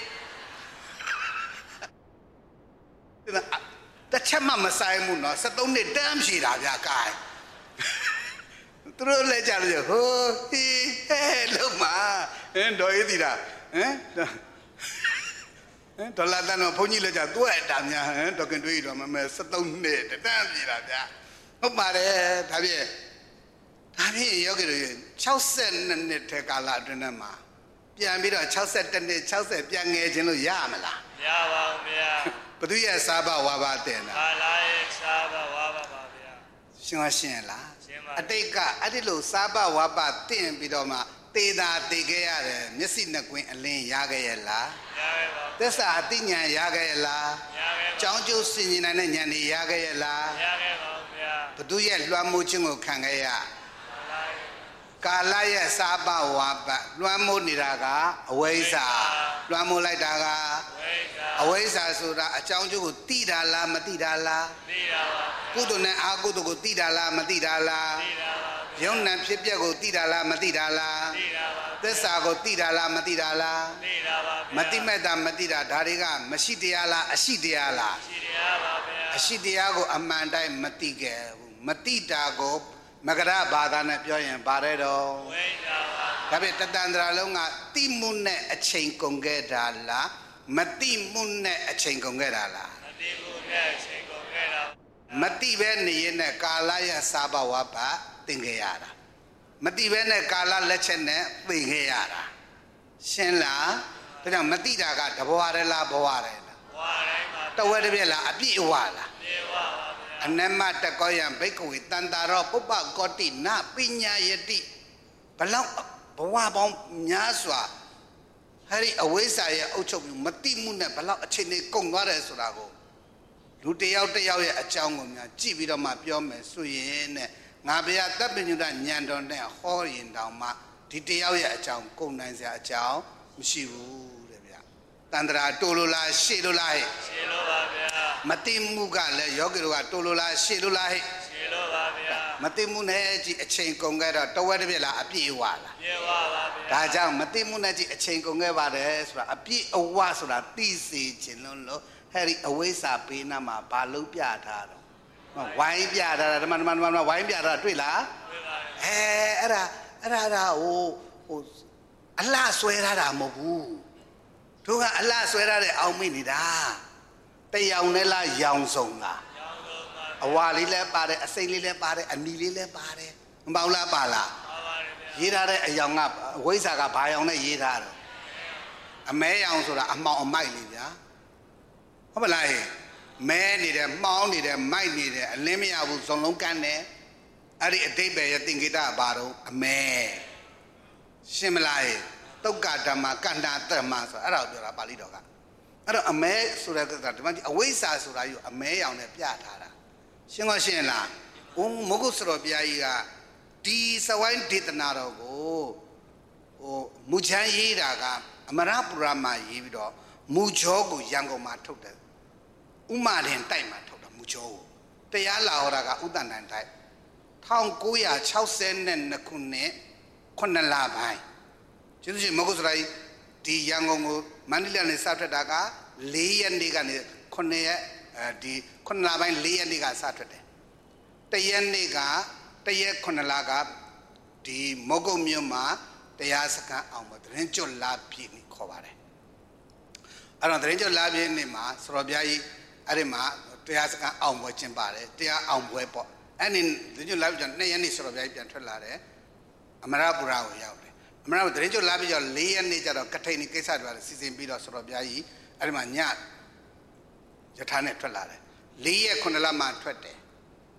တစ်ချက်မှမဆိုင်ဘူးနော်၁၃နှစ်တမ်းဖြေတာဗျာကိုင်သူတို့လဲကြလို့ဟိုဟီဟဲလုံးမဟင်တော်ရည်တည်တာဟင်ဟင်ဒေါ်လာတန်းတော့ဘုန်းကြီးလဲကြသူ့အတားများဟင်တော်ကင်တွေးတော့မမဲ၁၃နှစ်တန်းဖြေတာဗျာဟုတ်ပါတယ်ဒါဖြင့်ဒါဖြင့်ယောဂီတို့၆၂နှစ်ထဲကာလအတွင်းမှာပြန်ပြီးတော့၆၁နှစ်၆၀ပြန်ငယ်ခြင်းလို့ရမလားမရပါဘူးဗျာဘသူရဲ့စာဘဝါဘတင်တာကာလရဲ့စာဘဝါဘပါဗျာရှင်းမရှင်းလားအတိတ်ကအဲ့ဒီလိုစာဘဝါဘတင်ပြီးတော့မှသေတာသေခဲ့ရတယ်မျက်စိနှစ်ကွင်းအလင်းရခဲ့ရဲ့လားရခဲ့ပါဘူးသစ္စာအသိဉာဏ်ရခဲ့ရဲ့လားရခဲ့ပါဘူးကြောင်းကျိုးစင်ញင်နိုင်တဲ့ဉာဏ်တွေရခဲ့ရဲ့လားရခဲ့ပါဘူးဗျာဘသူရဲ့လွှမ်းမိုးခြင်းကိုခံခဲ့ရကာလရဲ့စာဘဝါဘလွှမ်းမိုးနေတာကအဝိဇ္ဇာလွှမ်းမိုးလိုက်တာကအဝိဇ္ဇာဆိုတာအကြောင်းကျိုးကိုသိတာလားမသိတာလားသိတာပါကုသိုလ်နဲ့အကုသိုလ်ကိုသိတာလားမသိတာလားသိတာပါယုံ nant ဖြစ်ပျက်ကိုသိတာလားမသိတာလားသိတာပါသစ္စာကိုသိတာလားမသိတာလားသိတာပါမသိမဲ့တာမသိတာဒါတွေကမရှိတရားလားအရှိတရားလားရှိတရားပါဗျာအရှိတရားကိုအမှန်တိုင်းမသိခဲ့ဘူးမသိတာကိုမကရဘာသာနဲ့ပြောရင်ပါတယ်တော့ဝိဇ္ဇာပါဒါပေမဲ့တတန္တရာလုံးကသိမှုနဲ့အချိန်ကုန်ခဲ့တာလားမသိမှုနဲ့အချိန်ကုန်ခဲ့တာလားမသိမှုနဲ့အချိန်ကုန်ခဲ့တာမသိပဲနေရင်နဲ့ကာလရဲ့စာဘဝဘသင်ခဲ့ရတာမသိပဲနဲ့ကာလလက်ချက်နဲ့သိခဲ့ရတာရှင်းလားဒါကြောင့်မသိတာကတဘဝတည်းလားဘဝတည်းလားဘဝတိုင်းပါတဝက်တစ်ပြက်လားအပြည့်အဝလားအပြည့်အဝပါဗျာအနမတကောယံဘိက္ခဝေတန္တာရောပုပ္ပကောတိနပညာယတိဘလောက်ဘဝပေါင်းများစွာဟဲ့ဒီအဝိဇ္ဇာရဲ့အုပ်ချုပ်မှုမတိမှုနဲ့ဘလောက်အချိန်လေးကုန်သွားတယ်ဆိုတာကိုလူတယောက်တယောက်ရဲ့အကြောင်းကိုများကြည့်ပြီးတော့မှပြောမယ်ဆိုရင်နဲ့ငါဗျာတပ်ပညုတညံတော်နဲ့ဟောရင်တောင်မှဒီတယောက်ရဲ့အကြောင်းကုန်နိုင်စရာအကြောင်းမရှိဘူးတဲ့ဗျာတန္တရာတိုးလို့လားရှေ့လို့လားဟဲ့ရှေ့လို့ပါဗျာမတိမှုကလည်းယောဂီတို့ကတိုးလို့လားရှေ့လို့လားဟဲ့ရှေ့လို့ပါဗျာမတိမှုနဲ့ကြည့်အချိန်ကုန်ခဲ့တော့တဝက်တစ်ပြက်လားအပြည့်အဝလားအပြည့်အဝပါဗျာဒါကြောင့်မတိမှုနဲ့ကြည့်အချိန်ကုန်ခဲ့ပါတယ်ဆိုတာအပြည့်အဝဆိုတာသိစေခြင်းလို့လို့ဟဲ့ဒီအဝိဇ္ဇာပေးနာမှာဘာလို့ပြထားတော့ဝိုင်းပြထားတာဓမ္မဓမ္မဓမ္မဝိုင်းပြထားတာတွေ့လားတွေ့ပါအဲအဲ့ဒါအဲ့ဒါဒါဟိုဟိုအလှဆွဲထားတာမဟုတ်ဘူးတို့ကအလှဆွဲထားတဲ့အောင်မိနေတာတယောင်နဲ့လားရောင်စုံလားရောင်စုံပါအဝါလေးလည်းပါတယ်အစိမ့်လေးလည်းပါတယ်အနီလေးလည်းပါတယ်မပေါ့လားပါလားပါပါတယ်ဗျာရေးထားတဲ့အယောင်ကဝိဇ္ဇာကဘာယောင်နဲ့ရေးထားတော့အမဲယောင်ဆိုတာအမှောင်အမိုက်လေးဗျာဟုတ်မလားဟဲ့မဲနေတယ်မှောင်းနေတယ်မိုက်နေတယ်အလင်းမရဘူးစုံလုံးကန်းတယ်အဲ့ဒီအတိတ်ပဲရဲ့သင်္ကေတဘာတော့အမဲရှင်းမလားဟဲ့တုတ်ကဓမ္မကန္တာတ္တမဆိုအဲ့ဒါကိုပြောတာပါဠိတော်ကအဲ့တော့အမဲဆိုတဲ့ကဒီမှာအဝိဇ္ဇာဆိုတာယူအမဲရောင်နဲ့ပြထားတာရှင်းမရှင်းလားဘုမဂုစရောဘုရားကြီးကဒီစဝိုင်းဒေသနာတော်ကိုဟိုမူချမ်းရေးတာကအမရပူရမှာရေးပြီးတော့မူချောကိုရန်ကုန်မှာထုတ်တယ်ဥမာရင်တိုက်မှာထုတ်တာမူချောကိုတရားလာဟောတာကဥတ္တန်တန်တိုက်၁၉၆၂ခုနှစ်ခုနှစ်လပိုင်းကျေးဇူးရှင်မဂုစရာကြီးဒီရန်ကုန်ကိုမန္တလေးနဲ့စထွက်တာက၄ရက်နေ့ကနေခုနှစ်ရက်အဲဒီခုနှစ်လပိုင်း၄ရက်နေ့ကစထွက်တယ်တရက်နေ့ကတရက်ခုနှစ်လကဒီမုတ်ကုတ်မြို့မှာတရားစခန်းအောင်ပေါ့တရင်ကျွတ်လာပြည့်နေခေါ်ပါတယ်အဲ့တော့တရင်ကျွတ်လာပြည့်နေမှာစရောပြားကြီးအဲ့ဒီမှာတရားစခန်းအောင်ပွဲကျင်းပါတယ်တရားအောင်ပွဲပေါ့အဲ့ဒီတရင်ကျွတ်လာပြည့်ကျနှစ်ရက်နေ့စရောပြားကြီးပြန်ထွက်လာတယ်အမရပူရကိုရောက်တယ်အမရတရင်ကျွတ်လာပြည့်ကျ၄ရက်နေ့ကျတော့ကထိန်ဒီကိစ္စတွေစီစဉ်ပြီးတော့စရောပြားကြီးအဲ့ဒီမှာညယထာနဲ့ထွက်လာတယ်၄ရက်ခုနှစ်လမှထွက်တယ်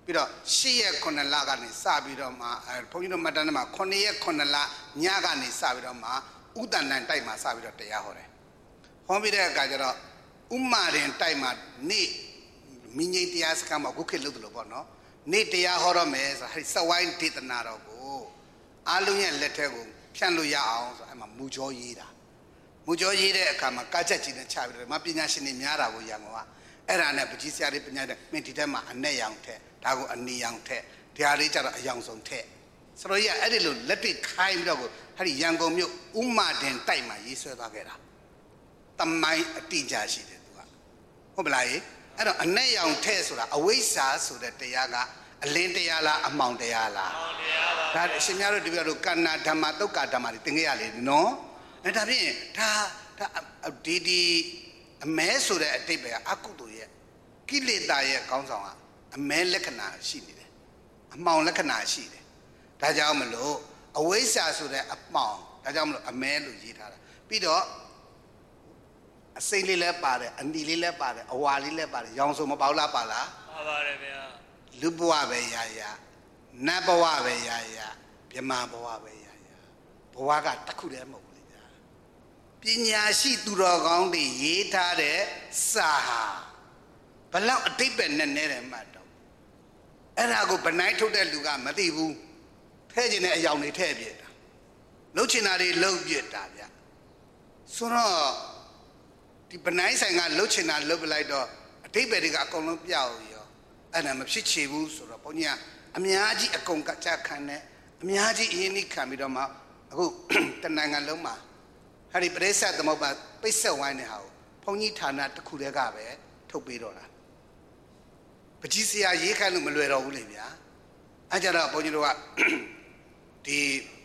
ပြီးတော့ရှစ်ရက်ခုနှစ်လကနေစပြီးတော့မှဘုန်းကြီးတို့မှတ်တမ်းထဲမှာခုနှစ်ရက်ခုနှစ်လညကနေစပြီးတော့မှဥတ္တန်တန်တိုက်မှာစပြီးတော့တရားဟောတယ်ဟောပြီးတဲ့အခါကျတော့ဥမာရင်တိုက်မှာနေ့မိငိတ်တရားစခန်းမှာအခုခေတ်လို့တယ်လို့ပေါ့နော်နေ့တရားဟောတော့မယ်ဆိုအဲဒီစဝိုင်းဒေသနာတော်ကိုအားလုံးရဲ့လက်ထက်ကိုဖြန့်လို့ရအောင်ဆိုအဲ့မှာမူကြောရေးတာမူကြောရေးတဲ့အခါမှာကားချက်ကြီးနဲ့ချပြီးတော့မပညာရှင်တွေများတာကိုရံမှာအဲ့ဒါနဲ့ပကြီးဆရာတွေပညာတဲ့မင်းဒီတက်မှာအနဲ့ရောင်ထက်ဒါကိုအနီရောင်ထက်တရားလေးကြတော့အယောင်ဆုံးထက်ဆိုတော့ရအဲ့ဒီလိုလက်တွေ့ခိုင်းပြီးတော့အဲ့ဒီရန်ကုန်မြို့ဥမာတင်တိုက်မှာရေးဆွဲသွားခဲ့တာတမိုင်းအတိအကျရှိတယ်သူကဟုတ်ပလားရေအဲ့တော့အနဲ့ရောင်ထက်ဆိုတာအဝိဇ္ဇာဆိုတဲ့တရားကအလင်းတရားလားအမှောင်တရားလားအမှောင်တရားပါဒါအရှင်များတို့တပည့်တို့ကဏ္ဍဓမ္မတုတ်ကဓမ္မတွေသင်ခဲ့ရလေနော်အဲ့ဒါဖြင့်ဒါဒါဒီဒီအမဲဆိုတဲ့အတိတ်ပဲအကုသိုလ်ရဲ့ကိလေသာရဲ့ကောင်းဆောင်ကအမဲလက္ခဏာရှိနေတယ်အမှောင်လက္ခဏာရှိတယ်ဒါကြောင့်မလို့အဝိဇ္ဇာဆိုတဲ့အမှောင်ဒါကြောင့်မလို့အမဲလို့ရေးထားတာပြီးတော့အစိမ့်လေးလည်းပါတယ်အနီလေးလည်းပါတယ်အဝါလေးလည်းပါတယ်ရောင်စုံမပေါလားပါလားပါပါတယ်ဗျာလူဘဝပဲရရနတ်ဘဝပဲရရမြမဘဝပဲရရဘဝကတစ်ခုတည်းမဟုတ်ဘူးလေဗျာပညာရှိသူတော်ကောင်းတွေရေးထားတဲ့စာဟာဘလောက်အတိတ်ပဲနဲ့နဲတယ်မှတ်တော့အဲ့ဒါကိုဗနိုင်ထုတ်တဲ့လူကမသိဘူးထဲကျင်တဲ့အယောင်တွေထဲပြစ်တာလှုပ်ချင်တာတွေလှုပ်ပြစ်တာဗျဆိုတော့ဒီဗနိုင်ဆိုင်ကလှုပ်ချင်တာလှုပ်ပလိုက်တော့အတိတ်ပဲတွေကအကုန်လုံးပြောက်ရောအဲ့ဒါမဖြစ်ချေဘူးဆိုတော့ဘုန်းကြီးကအများကြီးအကုန်ကကြခံတယ်အများကြီးအရင်ကြီးခံပြီးတော့မှအခုတနိုင်ငံလုံးမှာဟာဒီပရိစ္ဆေသမုပ္ပါပိတ်ဆက်ဝိုင်းတဲ့ဟာကိုဘုန်းကြီးဌာနတစ်ခုတည်းကပဲထုတ်ပေးတော့တာပကြီးစရာရေးခိုင်းလို့မလွယ်တော့ဘူးလေဗျာအဲကြတော့ဘုန်းကြီးတို့ကဒီ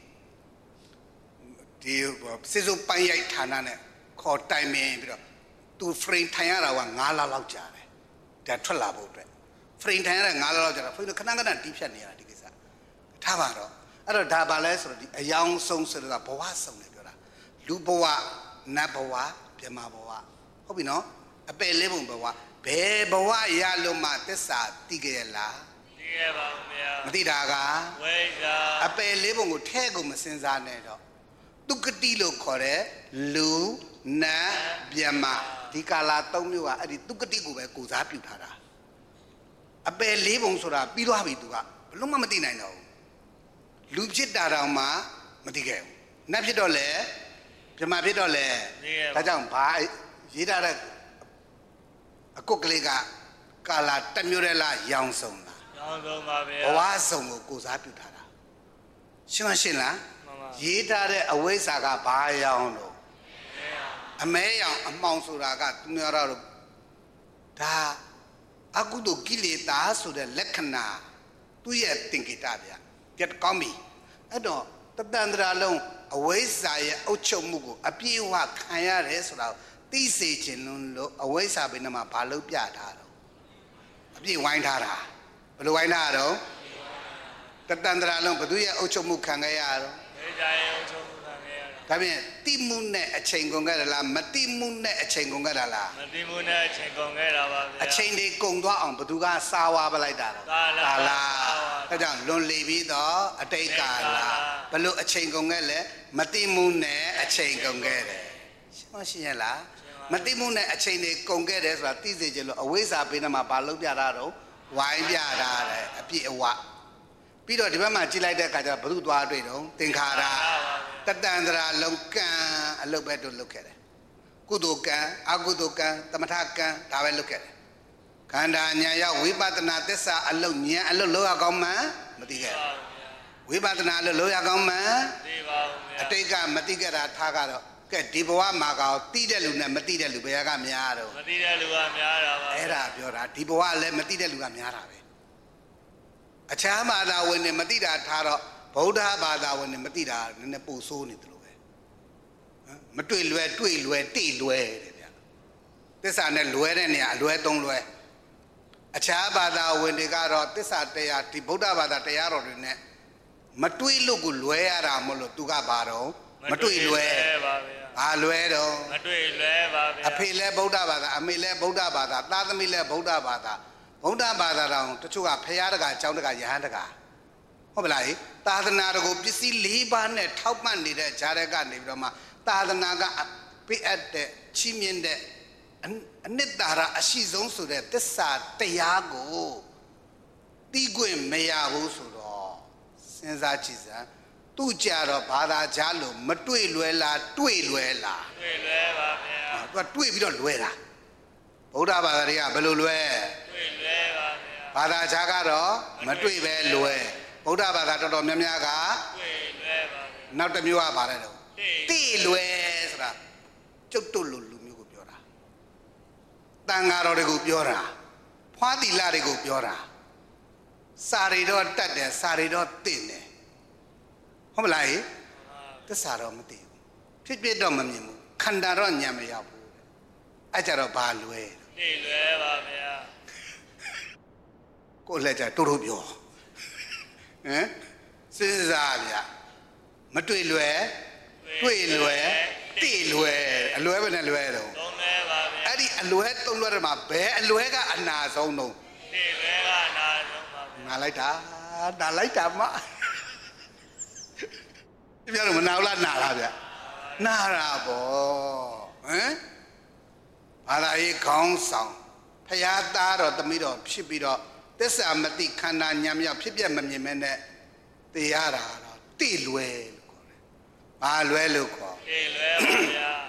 ဒီစစ်စုံပိုင်းရိုက်ဌာနနဲ့ခေါ်တိုင်ပင်ပြီးတော့သူ frame ထိုင်ရတာကငါးလလောက်ကြာတယ်ဒါထွက်လာဖို့အတွက် frame ထိုင်ရတဲ့ငါးလလောက်ကြာတာဘုန်းကြီးတို့ခဏခဏတီးဖြတ်နေရတာဒီကိစ္စထားပါတော့အဲ့တော့ဒါပါလဲဆိုတော့ဒီအယောင်ဆုံးဆိုတာဘဝဆုံးတယ်ပြောတာလူဘဝနတ်ဘဝမြမဘဝဟုတ်ပြီနော်အပယ်လေးပုံဘဝဘယ်ဘဝရလို့မှသစ္စာသိကြရလားသိခဲ့ပါဦးဗျာမသိတာကဝိဇ္ဇာအပယ်လေးပုံကိုထဲကိုမစင်စားနဲ့တော့တုကတိလို့ခေါ်တဲ့လူနတ်မြမဒီကာလာသုံးမျိုးကအဲ့ဒီတုကတိကိုပဲကိုစားပြုထားတာအပယ်လေးပုံဆိုတာပြီးသွားပြီသူကဘလို့မှမသိနိုင်တော့ဘူးလူဖြစ်တာတောင်မှမသိခဲ့ဘူးနတ်ဖြစ်တော့လေမြမဖြစ်တော့လေဒါကြောင့်ဘာရေးထားတဲ့အကုတ်ကလေးကကာလာတစ်မျိုးတည်းလားရောင်စုံလားရောင်စုံပါဗျာဘဝစုံကိုကိုစားပြုထားတာရှင်းမရှင်းလားရေးထားတဲ့အဝိဇ္ဇာကဘာရောင်လို့အမဲရောင်အမှောင်ဆိုတာကသူများတို့ဒါအကုသိုလ်ကိလေသာဆိုတဲ့လက္ခဏာသူ့ရဲ့သင်္ကေတဗျာပြတ်ကောင်းပြီအဲ့တော့တတန္တရာလုံးအဝိဇ္ဇာရဲ့အုပ်ချုပ်မှုကိုအပြည့်အဝခံရတယ်ဆိုတာသိစေခြင်းလို့အဝိဇ္ဇာဘယ်နှမှာဘာလို့ပြထားတော့အပြည့်ဝိုင်းထားတာဘယ်လိုဝိုင်းထားရတော့တတန္တရာလုံးဘသူရဲ့အုပ်ချုပ်မှုခံခဲ့ရတော့ဝိဇ္ဇာရဲ့အုပ်ချုပ်မှုခံခဲ့ရတော့ဒါပြင်တိမှုနဲ့အချိန်ကုန်ခဲ့တယ်လားမတိမှုနဲ့အချိန်ကုန်ခဲ့တာလားမတိမှုနဲ့အချိန်ကုန်ခဲ့တာပါဗျာအချိန်တွေကုန်သွားအောင်ဘသူကစားဝါပလိုက်တာတော့ကာလာအဲကြောင့်လွန်လီပြီးတော့အတိတ်ကာလာဘလို့အချိန်ကုန်ခဲ့လဲမတိမှုနဲ့အချိန်ကုန်ခဲ့တယ်ရှင်းမရှိရလားမတိမှုနဲ့အချိန်တွေကုန်ခဲ့တယ်ဆိုတာသိစေချင်လို့အဝိဇ္ဇာဘေးနာမှာဘာလုပ်ပြတာတော့ဝိုင်းပြတာတယ်အပြည့်အဝပြီးတော့ဒီဘက်မှာကြည့်လိုက်တဲ့အခါကျတော့ဘု து သွားတွေ့တော့သင်္ခါရတတန္တရာလုံးကံအလုပ်ပဲတို့လုပ်ခဲ့တယ်ကုသိုလ်ကံအကုသိုလ်ကံသမထကံဒါပဲလုပ်ခဲ့တယ်ခန္ဓာဉာဏ်ရောက်ဝိပဿနာသစ္စာအလုပ်ဉာဏ်အလုပ်လောက်ရကောင်းမှမသိခဲ့ဝိပဿနာအလုပ်လောက်ရကောင်းမှသိပါဘူးအတိတ်ကမသိခဲ့တာထားကတော့ကဲဒီဘဝမှာကောသိတဲ့လူနဲ့မသိတဲ့လူဘယ်ကများတော့မသိတဲ့လူကများတာပါအဲ့ဒါပြောတာဒီဘဝလည်းမသိတဲ့လူကများတာပဲအခြားဘာသာဝင်တွေမသိတာထားတော့ဗုဒ္ဓဘာသာဝင်တွေမသိတာနည်းနည်းပိုဆိုးနေတယ်လို့ပဲမတွေ့လွယ်တွေ့လွယ်တိလွယ်တဲ့ဗျသစ္စာနဲ့လွယ်တဲ့နေရာအလွယ်သုံးလွယ်အခြားဘာသာဝင်တွေကတော့သစ္စာတရားဒီဗုဒ္ဓဘာသာတရားတော်တွေနဲ့မတွေ့လို့ကိုလွယ်ရတာမလို့သူကဘာတော့မတွေ့လွယ်ပါဗျာဘာလွယ်တော့မတွေ့လွယ်ပါဗျာအဖေလည်းဗုဒ္ဓဘာသာအမေလည်းဗုဒ္ဓဘာသာသားသမီးလည်းဗုဒ္ဓဘာသာဗုဒ္ဓဘာသာတော်တချို့ကဖရာတကာကျောင်းတကာယဟန်တကာဟုတ်ပါလားသာသနာတော်ကိုပစ္စည်း၄ပါးနဲ့ထောက်ပံ့နေတဲ့ဂျာရက်ကနေပြီးတော့မှသာသနာကပေးအပ်တဲ့ချီးမြှင့်တဲ့အနှစ်သာရအရှိဆုံးဆိုတဲ့သစ္စာတရားကိုသိခွင့်မရဘူးဆိုတော့စဉ်းစားကြည့်စမ်းသူ့ကြတော့ဘာသာကြားလို့မတွေ့လွယ်လားတွေ့လွယ်လားတွေ့လွယ်ပါဗျာသူကတွေ့ပြီးတော့လွယ်တာဗုဒ္ဓဘာသာတွေကဘယ်လိုလွယ်တွေ့လွယ်ပါဗျာဘာသာကြားကတော့မတွေ့ပဲလွယ်ဗုဒ္ဓဘာသာတော်တော်များများကတွေ့လွယ်ပါဗျာနောက်တစ်မျိုးကဘာလဲတော့သိလွယ်ဆိုတာကျုပ်တို့လူလူမျိုးကိုပြောတာတန်ဃာတော်တွေကိုပြောတာဖွားသီလတွေကိုပြောတာစာရီတော့တတ်တယ်စာရီတော့သိတယ်ဟုတ်မလားသစ္စာတော့မသိဘူးဖြစ်ဖြစ်တော့မမြင်ဘူးခန္ဓာတော့ညံမရောက်ဘူးအဲ့ကြတော့ဘာလွယ်သိလွယ်ပါဗျာကိုလက်ကြတူတူပြောဟမ်စဉ်းစားဗျာမတွေ့လွယ်တွေ့လွယ်သိလွယ်အလွယ်ပဲနဲ့လွယ်တော့သုံးလွယ်ပါဗျာအဲ့ဒီအလွယ်သုံးလွယ်တွေမှာဘယ်အလွယ်ကအနာဆုံးတော့သိလွယ်ကအနာဆုံးပါဗျာငါလိုက်တာဒါလိုက်တာမပြပြတော့မနာဘူးလားနာလားဗျနာတာပေါ့ဟမ်ဘာသာရေးခေါင်းဆောင်ဖရာသားတော်သမီးတော်ဖြစ်ပြီးတော့သစ္စာမတိခန္ဓာညံမြောက်ဖြစ်ပြမမြင်မဲနဲ့တရားတာတော့တိလွယ်လို့ခေါ်တယ်ဘာလွယ်လို့ခေါ်တိလွယ်ပါဗျာ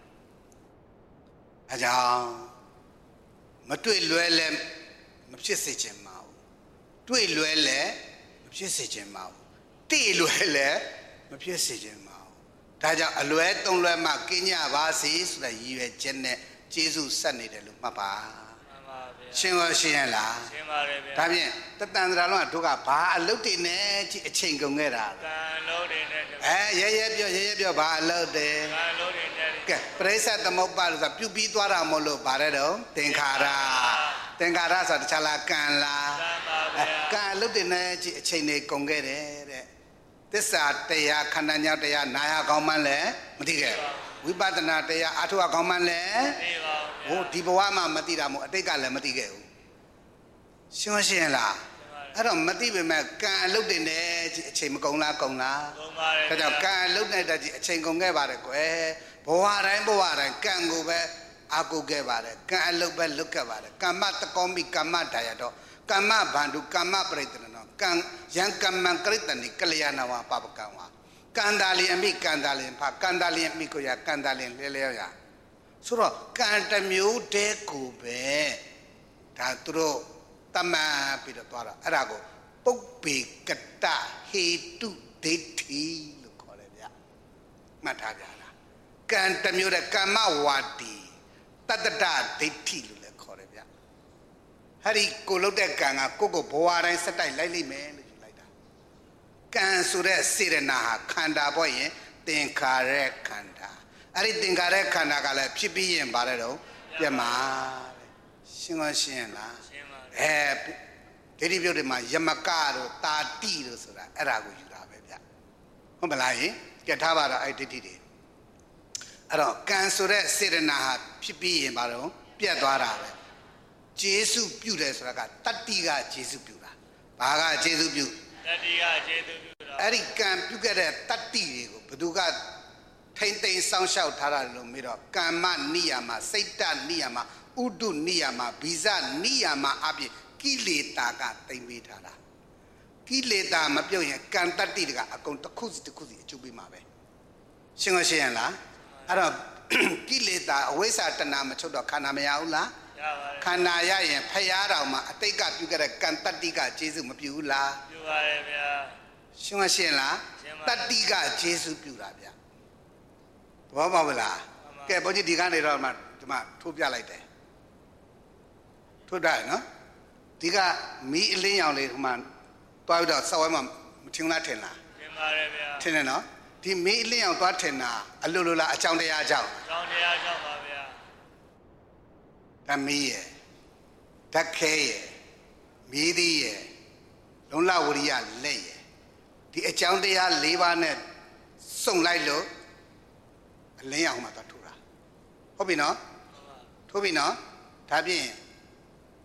အကြောင်းမတွေ့လွယ်လဲမဖြစ်စေချင်ပါဘူးတွေ့လွယ်လဲမဖြစ်စေချင်ပါဘူးတိလွယ်လဲမဖြစ်စေချင်ပါဘူးဒါကြောင့်အလွယ်သုံးလွယ်မှကင်းကြပါစေဆိုတဲ့ရည်ရွယ်ချက်နဲ့ကျေးဇူးဆက်နေတယ်လို့မှတ်ပါမှန်ပါဗျာရှင်းရောရှင်းရလားရှင်းပါတယ်ဗျာဒါဖြင့်တတန်တရာလုံးကတို့ကဘာအလုပ်တွေနဲ့အချိန်ကုန်ခဲ့တာကံလုပ်တွေနဲ့အဲရဲရဲပြောရဲရဲပြောဘာအလုပ်တွေကံလုပ်တွေနဲ့ကဲပရိစ္ဆေသမုပ္ပါလို့ဆိုပြုပြီးသွားတာမဟုတ်လို့ဗါတဲ့တော့သင်္ခါရသင်္ခါရဆိုတခြားလားကံလားကံပါဗျာကံအလုပ်တွေနဲ့အချိန်တွေကုန်ခဲ့တယ်တဲ့သစ္စာတရားခန္ဓာညောက်တရားနာရကောင်းမှန်းလဲမသိခဲ့ဝိပဿနာတရားအထုအကောင်းမှန်းလဲသိပါဘူးဟိုဒီဘဝမှာမသိတာမို့အတိတ်ကလည်းမသိခဲ့ဘူးရှင်းရှင်းလားအဲ့တော့မသိပေမဲ့ကံအလုပ်တွေနဲ့အချိန်မကုန်လားကုန်လားကုန်ပါတယ်ဒါကြောင့်ကံအလုပ်နဲ့တည်းအချိန်ကုန်ခဲ့ပါတယ်ကွယ်ဘဝတိုင်းဘဝတိုင်းကံကိုပဲအာကုခဲ့ပါတယ်ကံအလုပ်ပဲလုပ်ခဲ့ပါတယ်ကမ္မတကောမိကမ္မဒါယတော့ကမ္မဗန္ဓုကမ္မပရိတ္တနောကံယံကမ္မံကရိတနိကလျာဏဝပပကံဝါကန္တာလင်အမိကန္တာလင်ဖာကန္တာလင်အမိကိုရကန္တာလင်လဲလဲရဆိုတော့ကံတမျိုးတည်းကိုပဲဒါသူတို့တမန်ပြီးတော့သွားတာအဲ့ဒါကိုပုပ္ပေကတဟေတုဒိဋ္ဌိလို့ခေါ်တယ်ဗျမှတ်ထားကြလားကံတမျိုးတည်းကမ္မဝါဒီတတ္တဒဒိဋ္ဌိလို့လည်းခေါ်တယ်ဗျဟဲ့ဒီကိုလုတ်တဲ့ကံကကိုကိုဘဝတိုင်းစက်တိုက်လိုက်လိမ့်မယ်လို့ယူလိုက်တာကံဆိုတဲ့စေရနာဟာခန္ဓာပေါ့ရင်သင်္ခါရခန္ဓာအဲ့ဒီသင်္ခါရခန္ဓာကလည်းဖြစ်ပြီးရင်ပါတယ်တော့ပြတ်မှာရှင်းမရှင်းလားရှင်းပါအဲဒိဋ္ဌိပြုတ်တွေမှာယမကတို့တာတိတို့ဆိုတာအဲ့ဒါကိုယူတာပဲဗျဟုတ်မလားယင်ကြက်ထားပါတော့အဲ့ဒိဋ္ဌိတွေအဲ့တော့ကံဆိုတဲ့စေရနာဟာဖြစ်ပြီးရင်ပါတယ်တော့ပြတ်သွားတာပဲကျေစုပြုတယ်ဆိုတာကတတ္တိကကျေစုပြုတာဘာကကျေစုပြုတတ္တိကကျေစုပြုတာအဲ့ဒီကံပြုခဲ့တဲ့တတ္တိတွေကိုဘယ်သူကထိမ့်သိမ်းစောင့်ရှောက်ထားတာလို့မေးတော့ကမ္မနိယာမစိတ်တနိယာမဥဒုနိယာမဘိဇနိယာမအပြင်ကိလေသာကသိမ့်ပေးထားတာကိလေသာမပြုတ်ရင်ကံတတ္တိတွေကအကုန်တစ်ခုစီတစ်ခုစီအကျိုးပေးမှာပဲရှင်းရရှင်းရလားအဲ့တော့ကိလေသာအဝိဇ္ဇာတဏမချုပ်တော့ခန္ဓာမရဘူးလားရပါတယ်ခန္ဓာရရင်ဖျားတော်မှာအတိတ်ကပြုခဲ့တဲ့ကံတတ္တိကကျေစုမပြုဘူးလားပြုပါတယ်ဗျာရှင်းမရှင်းလားတတ္တိကကျေစုပြုတာဗျာသဘောပေါက်မလားကဲဘုန်းကြီးဒီကနေတော့မှဒီမှာထိုးပြလိုက်တယ်ထိုးတယ်နော်ဒီကမီးအလင်းရောင်လေးဒီမှာတွားပြီးတော့စောက်ဝဲမှာမထင်လားထင်လားထင်ပါတယ်ဗျာထင်တယ်နော်ဒီမီးအလင်းရောင်သွားထင်တာအလိုလိုလားအကြောင်းတရားကြောင့်အကြောင်းတရားကြောင့်ပါဗျာဓမီးရဲ့ဓာတ်ခဲရဲ့မြေးသေးရဲ့လုံလဝရိယလက်ရဲ့ဒီအကြောင်းတရား၄ပါးနဲ့စုံလိုက်လို့အလင်းရောင်မှာသွားထိုးတာဟုတ်ပြီနော်ထိုးပြီနော်ဒါဖြင့်ဒီ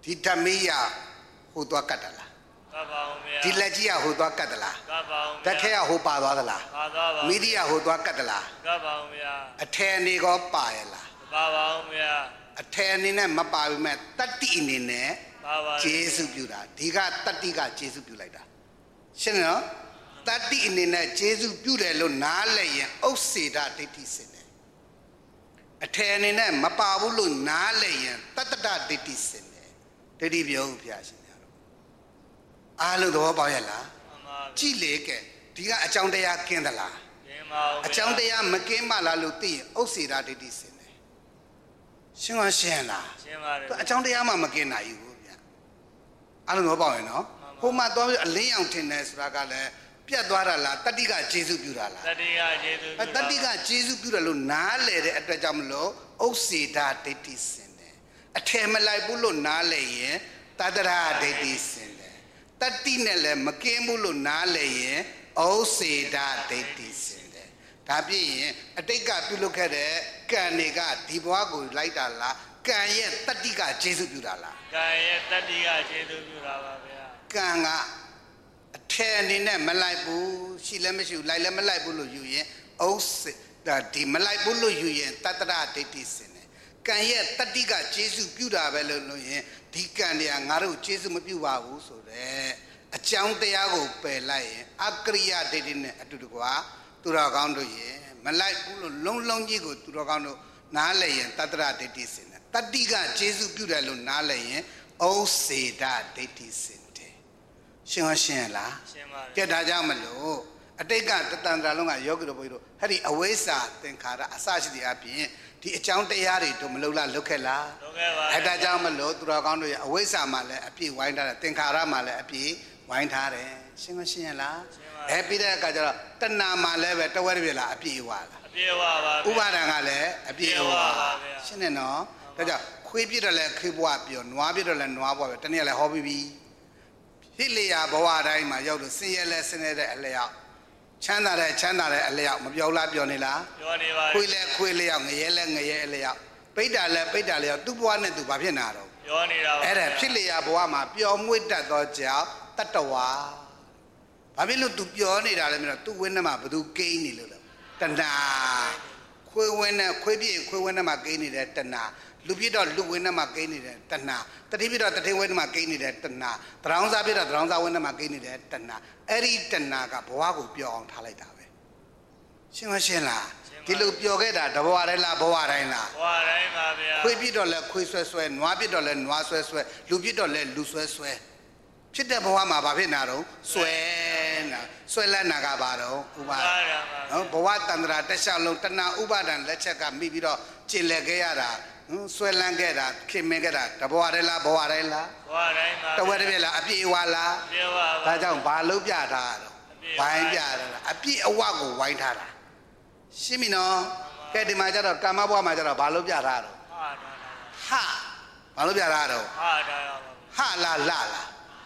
ဒီဓမေးရဟိုသွားကတ်တလားကပ်ပါဦးဗျာဒီလက်ကြီးကဟိုသွားကတ်တလားကပ်ပါဦးဗျာဓာတ်ခဲကဟိုပါသွားသလားပါသွားပါမီဒီယာဟိုသွားကတ်တလားကပ်ပါဦးဗျာအထယ်အနေကောပါရလားပါပါဦးဗျာအထယ်အနေနဲ့မပါဘူးမဲ့တတ္တိအနေနဲ့ပါပါကျေးဇူးပြုတာဒီကတတ္တိကကျေးဇူးပြုလိုက်တာရှင်းနော်တတ္တိအနေနဲ့ကျေးဇူးပြုတယ်လို့နားလည်ရင်ဥစ္စေဒဒိဋ္ဌိစင်တယ်အထယ်အနေနဲ့မပါဘူးလို့နားလည်ရင်တတ္တဒဒိဋ္ဌိစင်တယ်ဒိဋ္ဌိပြောဦးဖျားရှင်များတော့အားလုံးသဘောပေါက်ရဲ့လားကြည့်လေကဲဒီကအကြောင်းတရားကင်းသလားကင်းပါဘူးအကြောင်းတရားမကင်းမှလားလို့သိရင်ဥစ္စေဒဒိဋ္ဌိစင်တယ်ရှင်းမရှင်းလားရှင်းပါတယ်သူအကြောင်းတရားမှမကင်းနိုင်ဘူးဗျအားလုံးသဘောပေါက်ရဲ့နော်ဟိုမှာသွားပြီးအလင်းရောင်ထင်တယ်ဆိုတာကလည်းပြတ်သွားတာလားတတိကကျေစုပြုတာလားတတိကကျေစုပြုတာတတိကကျေစုပြုတယ်လို့နားလေတဲ့အတွက်ကြောင့်မလို့ဥစ္စေဒဒိဋ္ဌိစင်တယ်အထယ်မလိုက်ဘူးလို့နားလေရင်တတ္တရဒိဋ္ဌိစင်တယ်တတိနဲ့လည်းမကင်းဘူးလို့နားလေရင်ဥစ္စေဒဒိဋ္ဌိစင်တယ်ဒါပြည့်ရင်အတိတ်ကပြုလုပ်ခဲ့တဲ့ကံတွေကဒီဘဝကိုလိုက်တာလားကံရဲ့တတိကကျေစုပြုတာလားကံရဲ့တတိကကျေစုပြုတာပါဗျာကံကအထယ်အနေနဲ့မလိုက်ဘူးရှိလည်းမရှိဘူးလိုက်လည်းမလိုက်ဘူးလို့ယူရင်ဥစ္စေဒါဒီမလိုက်ဘူးလို့ယူရင်တတ္တရဒိဋ္ဌိစင်တယ်ကံရဲ့တတိကကျေစုပြုတာပဲလို့လို့ရင်ဒီကံတွေကငါတို့ကျေစုမပြုပါဘူးဆိုတော့အကြောင်းတရားကိုပယ်လိုက်ရင်အကရိယဒိဋ္ဌိနဲ့အတူတကွာသူတော်ကောင်းတို့ရင်မလိုက်ဘူးလို့လုံးလုံးကြီးကိုသူတော်ကောင်းတို့နားလည်ရင်တတ္တရဒိဋ္ဌိစင်တယ်တတိကကျေစုပြုတယ်လို့နားလည်ရင်ဥစ္စေဒဒိဋ္ဌိစင်ရှင်းရှင်းလားရှင်းပါတယ်ကြက်ဒါကြောင့်မလို့အတိတ်ကတတန်တရာလုံးကယောဂီတို့ဘုရားတို့ဟဲ့ဒီအဝိဇ္ဇာသင်္ခါရအစရှိတဲ့အပြင်ဒီအကြောင်းတရားတွေတို့မလုံလားလုတ်ခဲ့လားလုတ်ခဲ့ပါအဲ့ဒါကြောင့်မလို့သူတော်ကောင်းတို့ရဲ့အဝိဇ္ဇာမှာလည်းအပြည့်ဝိုင်းထားတယ်သင်္ခါရမှာလည်းအပြည့်ဝိုင်းထားတယ်ရှင်းမရှင်းလားရှင်းပါအဲ့ပြီးတဲ့အခါကျတော့တဏှာမှာလည်းပဲတဝက်တပြည့်လားအပြည့်ဝလားအပြည့်ဝပါဥပါဒံကလည်းအပြည့်ဝပါရှင်းနေနော်ဒါကြောင့်ခွေးပြည့်တယ်လည်းခွေးဘွားပြောနွားပြည့်တယ်လည်းနွားဘွားပြောတနည်းလည်းဟောပြီးပြီဖြစ်လျာဘဝတိုင်းမှာရောက်လို့ဆင်းရဲလဲဆင်းရဲတဲ့အလျောက်ချမ်းသာတဲ့ချမ်းသာတဲ့အလျောက်မပြောလားပြောနေလားပြောနေပါခွေးလဲခွေးလျောက်ငရဲလဲငရဲအလျောက်ပိဋ္ဌာလဲပိဋ္ဌာလျောက်သူ့ဘဝနဲ့သူဘာဖြစ်နာတော့ပြောနေတာပါအဲ့ဒါဖြစ်လျာဘဝမှာပျော်မွေ့တတ်သောကြောင့်တတ္တဝါဘာဖြစ်လို့ तू ပြောနေတာလဲမင်းတို့ तू ဝင်းထဲမှာဘသူကိန်းနေလို့လဲတဏှာခွေးဝင်းနဲ့ခွေးပြည့်ခွေးဝင်းထဲမှာကိန်းနေတဲ့တဏှာလူပြည့်တော့လူဝင်းထဲမှာကိန်းနေတဲ့တဏှာတတိပြည့်တော့တတိဝင်းထဲမှာကိန်းနေတဲ့တဏှာသရောင်းစားပြည့်တော့သရောင်းစားဝင်းထဲမှာကိန်းနေတဲ့တဏှာအဲ့ဒီတဏှာကဘဝကိုပျော်အောင်ထားလိုက်တာပဲရှင်းမရှင်းလားဒီလိုပျော်ခဲ့တာတဘဝတိုင်းလားဘဝတိုင်းလားဘဝတိုင်းပါဗျာခွေးပြည့်တော့လဲခွေးဆွဲဆွဲနွားပြည့်တော့လဲနွားဆွဲဆွဲလူပြည့်တော့လဲလူဆွဲဆွဲဖြစ်တဲ့ဘဝမှာဘာဖြစ်နာတော့ဆွဲနာဆွဲလက်နာကဘာတော့ဥပါဒံနော်ဘဝတန္တရာတက်လျှောက်လုံးတဏှာဥပါဒံလက်ချက်ကမိပြီးတော့ကျင်လည်ခဲ့ရတာဆွဲလန်းခဲ့တာခင်မင်ခဲ့တာတဘဝတိုင်းလားဘဝတိုင်းလားဘဝတိုင်းပါတဝက်တပြည့်လားအပြည့်အဝလားအပြည့်အဝပါဒါကြောင့်ဘာလို့ပြထားတော့ဝိုင်းပြတာအပြည့်အဝကိုဝိုင်းထားတာရှင်းပြီနော်ကဲဒီမှာကျတော့ကာမဘဝမှာကျတော့ဘာလို့ပြထားတော့ဟာဘာလို့ပြထားတော့ဟာဒါဟာလာလာလာ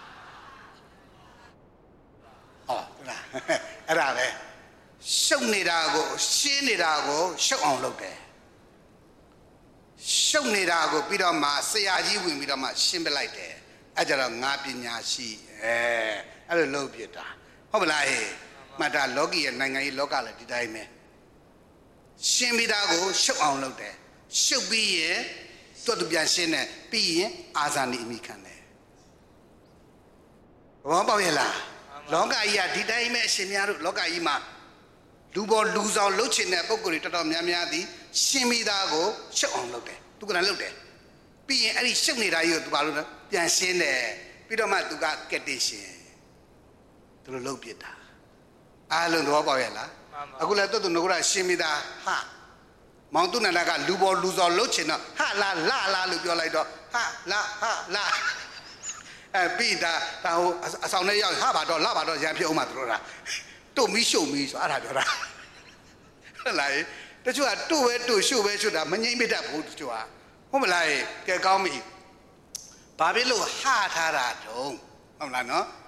ဟောလားအဲ့ဒါပဲရှုပ်နေတာကိုရှင်းနေတာကိုရှုပ်အောင်လုပ်တယ်ရှုပ်နေတာကိုပြီးတော့မှဆရာကြီးဝင်ပြီးတော့မှရှင်းပလိုက်တယ်အဲ့ကြတော့ငါပညာရှိအဲအဲ့လိုလုပ်ပြတာဟုတ်မလားဟဲ့မှတ်တာလောကီရဲ့နိုင်ငံရေးလောကလည်းဒီတိုင်းပဲရှင်းပြီးသားကိုရှုပ်အောင်လုပ်တယ်ရှုပ်ပြီးရင်သူ့တူပြန်ရှင်းတယ်ပြီးရင်အာဇာနည်အမိခံတယ်ဘောပေါက်ရဲ့လားလောကကြီးကဒီတိုင်းပဲအရှင်များတို့လောကကြီးမှာလူပေါ်လူဆောင်လှုပ်ချင်တဲ့ပုံကိုယ်တွေတော်တော်များများသည်ရှင်းပြီးသားကိုရှုပ်အောင်လုပ်တယ်သူကလည်းလုပ်တယ်ပြီးရင်အဲ့ဒီရှုပ်နေတာကြီးကိုသူဘာလို့လဲပြန်ရှင်းတယ်ပြီးတော့မှသူကကက်တင်ရှင်သူတို့လုပ်ပြတာအားလုံးသဘောပေါက်ရဲ့လားအခုလည်းတော်တော်ငါကရှင်းပြီးသားဟာမောင်သူနန္ဒကလူပေါ်လူဆောင်လှုပ်ချင်တော့ဟာလာလာလာလို့ပြောလိုက်တော့ဟာလာဟာလာအဲပြီးတာဒါဟိုအဆောင်ထဲရောက်ဟာပါတော့လာပါတော့ရံဖြစ်အောင်မှသူတို့ကတို့မီးရှုပ်မီးဆိုအဲ့ဒါပြောတာဟုတ်လားတချို့ကတို့ပဲတို့ရှုပ်ပဲရှုပ်တာမငြိမ့်မတတ်ဘူးတချို့ကဟုတ်မလားကဲကောင်းပြီဘာဖြစ်လို့ဟာထားတာတုံးဟုတ်လားနော်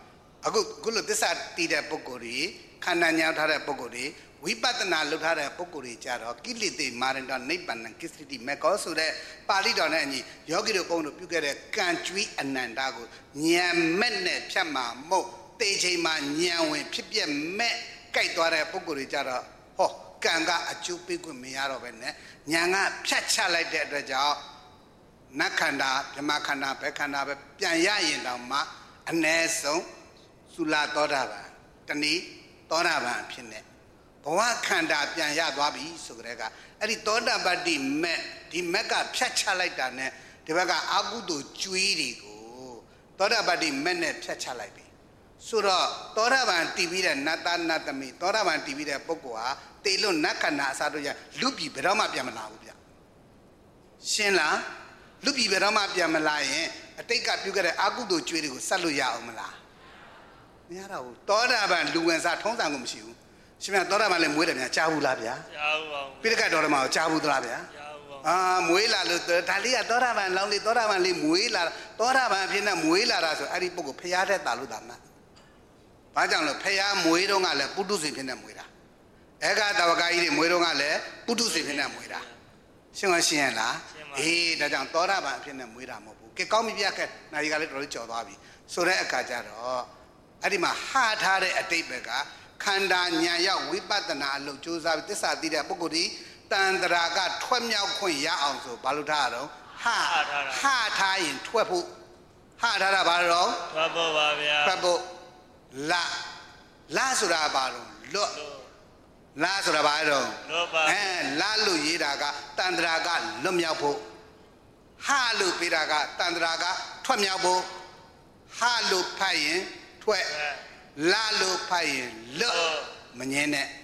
အခုခုလိုသစ္စာတည်တဲ့ပုဂ္ဂိုလ်တွေခန္ဓာညောင်းထားတဲ့ပုဂ္ဂိုလ်တွေဝိပဿနာလုပ်ထားတဲ့ပုဂ္ဂိုလ်တွေကြတော့ကိလေသာမာရဏနိဗ္ဗာန်ကိစ္စတိမေကောဆိုတဲ့ပါဠိတော်နဲ့အညီယောဂီတို့ဘုန်းတို့ပြုခဲ့တဲ့ကံကြွီးအနန္တကိုဉာဏ်မဲ့နဲ့ဖြတ်မှာမဟုတ်တေချိန်မှာဉာဏ်ဝင်ဖြစ်ပြမဲ့ကြိုက်သွားတဲ့ပုဂ္ဂိုလ်တွေကြတော့ဟောကံကအကျိုးပေးခွင့်မရတော့ပဲနဲ့ဉာဏ်ကဖြတ်ချလိုက်တဲ့အတွက်ကြောင့်နတ်ခန္ဓာဗြဟ္မခန္ဓာဘယ်ခန္ဓာပဲပြန်ရရင်တောင်မှအ ਨੇ ဆုံးသုလသောတာပန်တဏီသောတာပန်ဖြစ်နေဘဝခန္ဓာပြန်ရသွားပြီဆိုကြတဲ့ကအဲ့ဒီသောတာပတ္တိမက်ဒီမက်ကဖြတ်ချလိုက်တာနဲ့ဒီဘက်ကအကုသိုလ်ကျွေးတွေကိုသောတာပတ္တိမက်နဲ့ဖြတ်ချလိုက်ပြီဆိုတော့သောတာပန်တည်ပြီးတဲ့နတ်သားနတ်သမီးသောတာပန်တည်ပြီးတဲ့ပုဂ္ဂိုလ်ဟာတေလွတ်နတ်ခန္ဓာအစားတို့ရလူပြည်ဘယ်တော့မှပြန်မလာဘူးဗျရှင်းလားလူပြည်ဘယ်တော့မှပြန်မလာရင်အတိတ်ကပြုခဲ့တဲ့အကုသိုလ်ကျွေးတွေကိုဆက်လို့ရအောင်မလားမရတော့ဘူးသောတာပန်လူဝင်စားထုံးစံကိုမရှိဘူးရှင်မသောတာပန်လည်းမွေးတယ်များကြားဘူးလားဗျာကြားဘူးပါဘူးပိဋကတော်ဓမ္မကိုကြားဘူးသလားဗျာကြားဘူးပါအာမွေးလာလို့ဒါလေးကသောတာပန်လောင်းလေးသောတာပန်လေးမွေးလာသောတာပန်အဖြစ်နဲ့မွေးလာတာဆိုအဲ့ဒီပုဂ္ဂိုလ်ဖျားတဲ့တာလို့သာမှတ်ဘာကြောင့်လဲဖျားမွေးတော့ကလည်းပုထုဇဉ်ဖြစ်နေမွေးတာအေကတဝကကြီးတွေမွေးတော့ကလည်းပုထုဇဉ်ဖြစ်နေမွေးတာရှင်းမရှင်းရလားအေးဒါကြောင့်သောတာပန်အဖြစ်နဲ့မွေးတာမဟုတ်ဘူးကဲကောင်းပြီဗျာကဲနိုင်ကလည်းတော်တော်ကြော်သွားပြီဆိုတဲ့အခါကျတော့အဲ့ဒီမှာဟာထားတဲ့အတိတ်ပဲကခန္ဓာဉာဏ်ရောက်ဝိပဿနာအလုပ်ကြိုးစားပြီးသစ္စာသိတဲ့ပုဂ္ဂိုလ်ဒီတန်တရာကထွက်မြောက်ခွင့်ရအောင်ဆိုဘာလို့ထားရတော့ဟာဟာထားရင်ထွက်ဖို့ဟာထားတာဘာလို့ထွက်ဖို့ပါဗျာထွက်ဖို့လာလာဆိုတာဘာလို့လွတ်လာဆိုတာဘာလို့လွတ်ပါအဲလာလို့ရေးတာကတန်တရာကလွတ်မြောက်ဖို့ဟာလို့ပြတာကတန်တရာကထွက်မြောက်ဖို့ဟာလို့ဖတ်ရင်ထွက်လာလို့ဖတ်ရင်လွတ်မငင်းနဲ့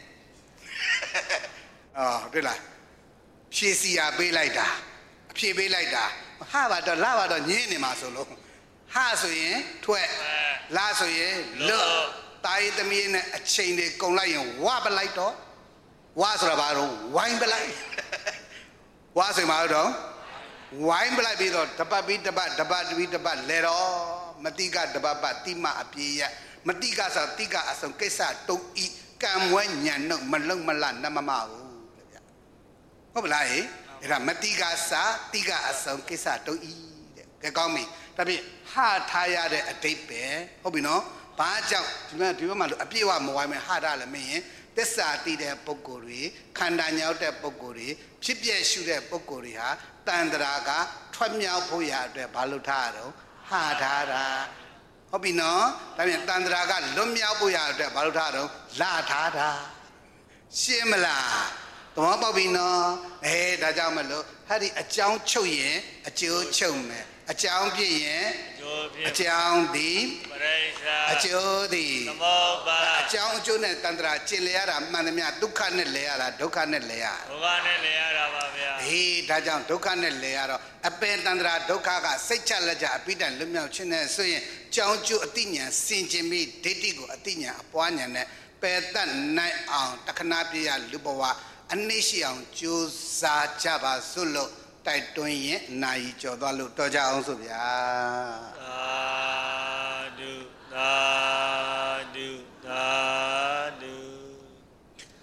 အော်တွေ့လားဖြည့်စီရပေးလိုက်တာအဖြည့်ပေးလိုက်တာဟာပါတော့လာပါတော့ငင်းနေမှာဆိုလို့ဟာဆိုရင်ထွက်လာဆိုရင်လွတ်တာရီသမီးနဲ့အချိန်တွေကုန်လိုက်ရင်ဝပလိုက်တော့ဝဆိုတာဘာတော့ဝိုင်းပလိုက်ဝဆိုရင်ဘာတော့ဝိုင်းပလိုက်ပြီးတော့တပတ်ပြီးတပတ်တပတ်ပြီးတပတ်လဲတော့မတိကတပတ်ပတ်တိမအပြေရမတိကဆိုတိကအစုံကိစ္စတုံဤကံဝဲညံနှုတ်မလုံမလနမမဘူးတဲ့ဗျဟုတ်ပလားဟဲ့အဲ့ဒါမတိကစာတိကအစုံကိစ္စတုံဤတဲ့ကဲကောင်းပြီဒါဖြင့်ဟာထားရတဲ့အတိတ်ပဲဟုတ်ပြီနော်ဘာကြောင့်ဒီမှာဒီဘက်မှာလို့အပြည့်အဝမဝိုင်းမယ်ဟာထားလည်းမင်းသစ္စာတည်တဲ့ပုဂ္ဂိုလ်တွေခန္ဓာညောက်တဲ့ပုဂ္ဂိုလ်တွေဖြစ်ပြရှုတဲ့ပုဂ္ဂိုလ်တွေဟာတန်တရာကထွက်မြောက်ဖို့ရအတွက်ဘာလို့ထားရတော့ဟာထားတာဟုတ်ပြီနော်ဒါပြန်တန်တရာကလွတ်မြောက်ဖို့ရအတွက်ဘာလို့ထားတော့လာထားတာရှင်းမလားသဘောပေါက်ပြီနော်အဲဒါကြောင့်မလို့ဟာဒီအကြောင်းချုပ်ရင်အကျိုးချုပ်မယ်အကြောင်းပြည့်ရင်အကြောင်းသည်ပရိစ္ဆာအကျိုးသည်သမုပ္ပါအကြောင်းအကျိုးနဲ့တန်တရာကျင်လျရတာမှန်သမျှဒုက္ခနဲ့လဲရတာဒုက္ခနဲ့လဲရဒုက္ခနဲ့လဲရတာပါဗျာဟေးဒါကြောင့်ဒုက္ခနဲ့လဲရတော့အပင်တန်တရာဒုက္ခကစိတ်ချလက်ချအပိတန်လွတ်မြောက်ခြင်းနဲ့ဆိုရင်ကြောင်းကျိုးအတိညာစင်ကျင်ပြီးဒိဋ္ဌိကိုအတိညာအပွားညာနဲ့ပယ်တတ်နိုင်အောင်တခဏပြရလူဘဝအနည်းရှိအောင်ကြိုးစားကြပါစို့လို့တိုက်တွန်းရင်နာယီကြော်သွားလို့တော်ကြအောင်ဆိုဗျာသာဓုသာ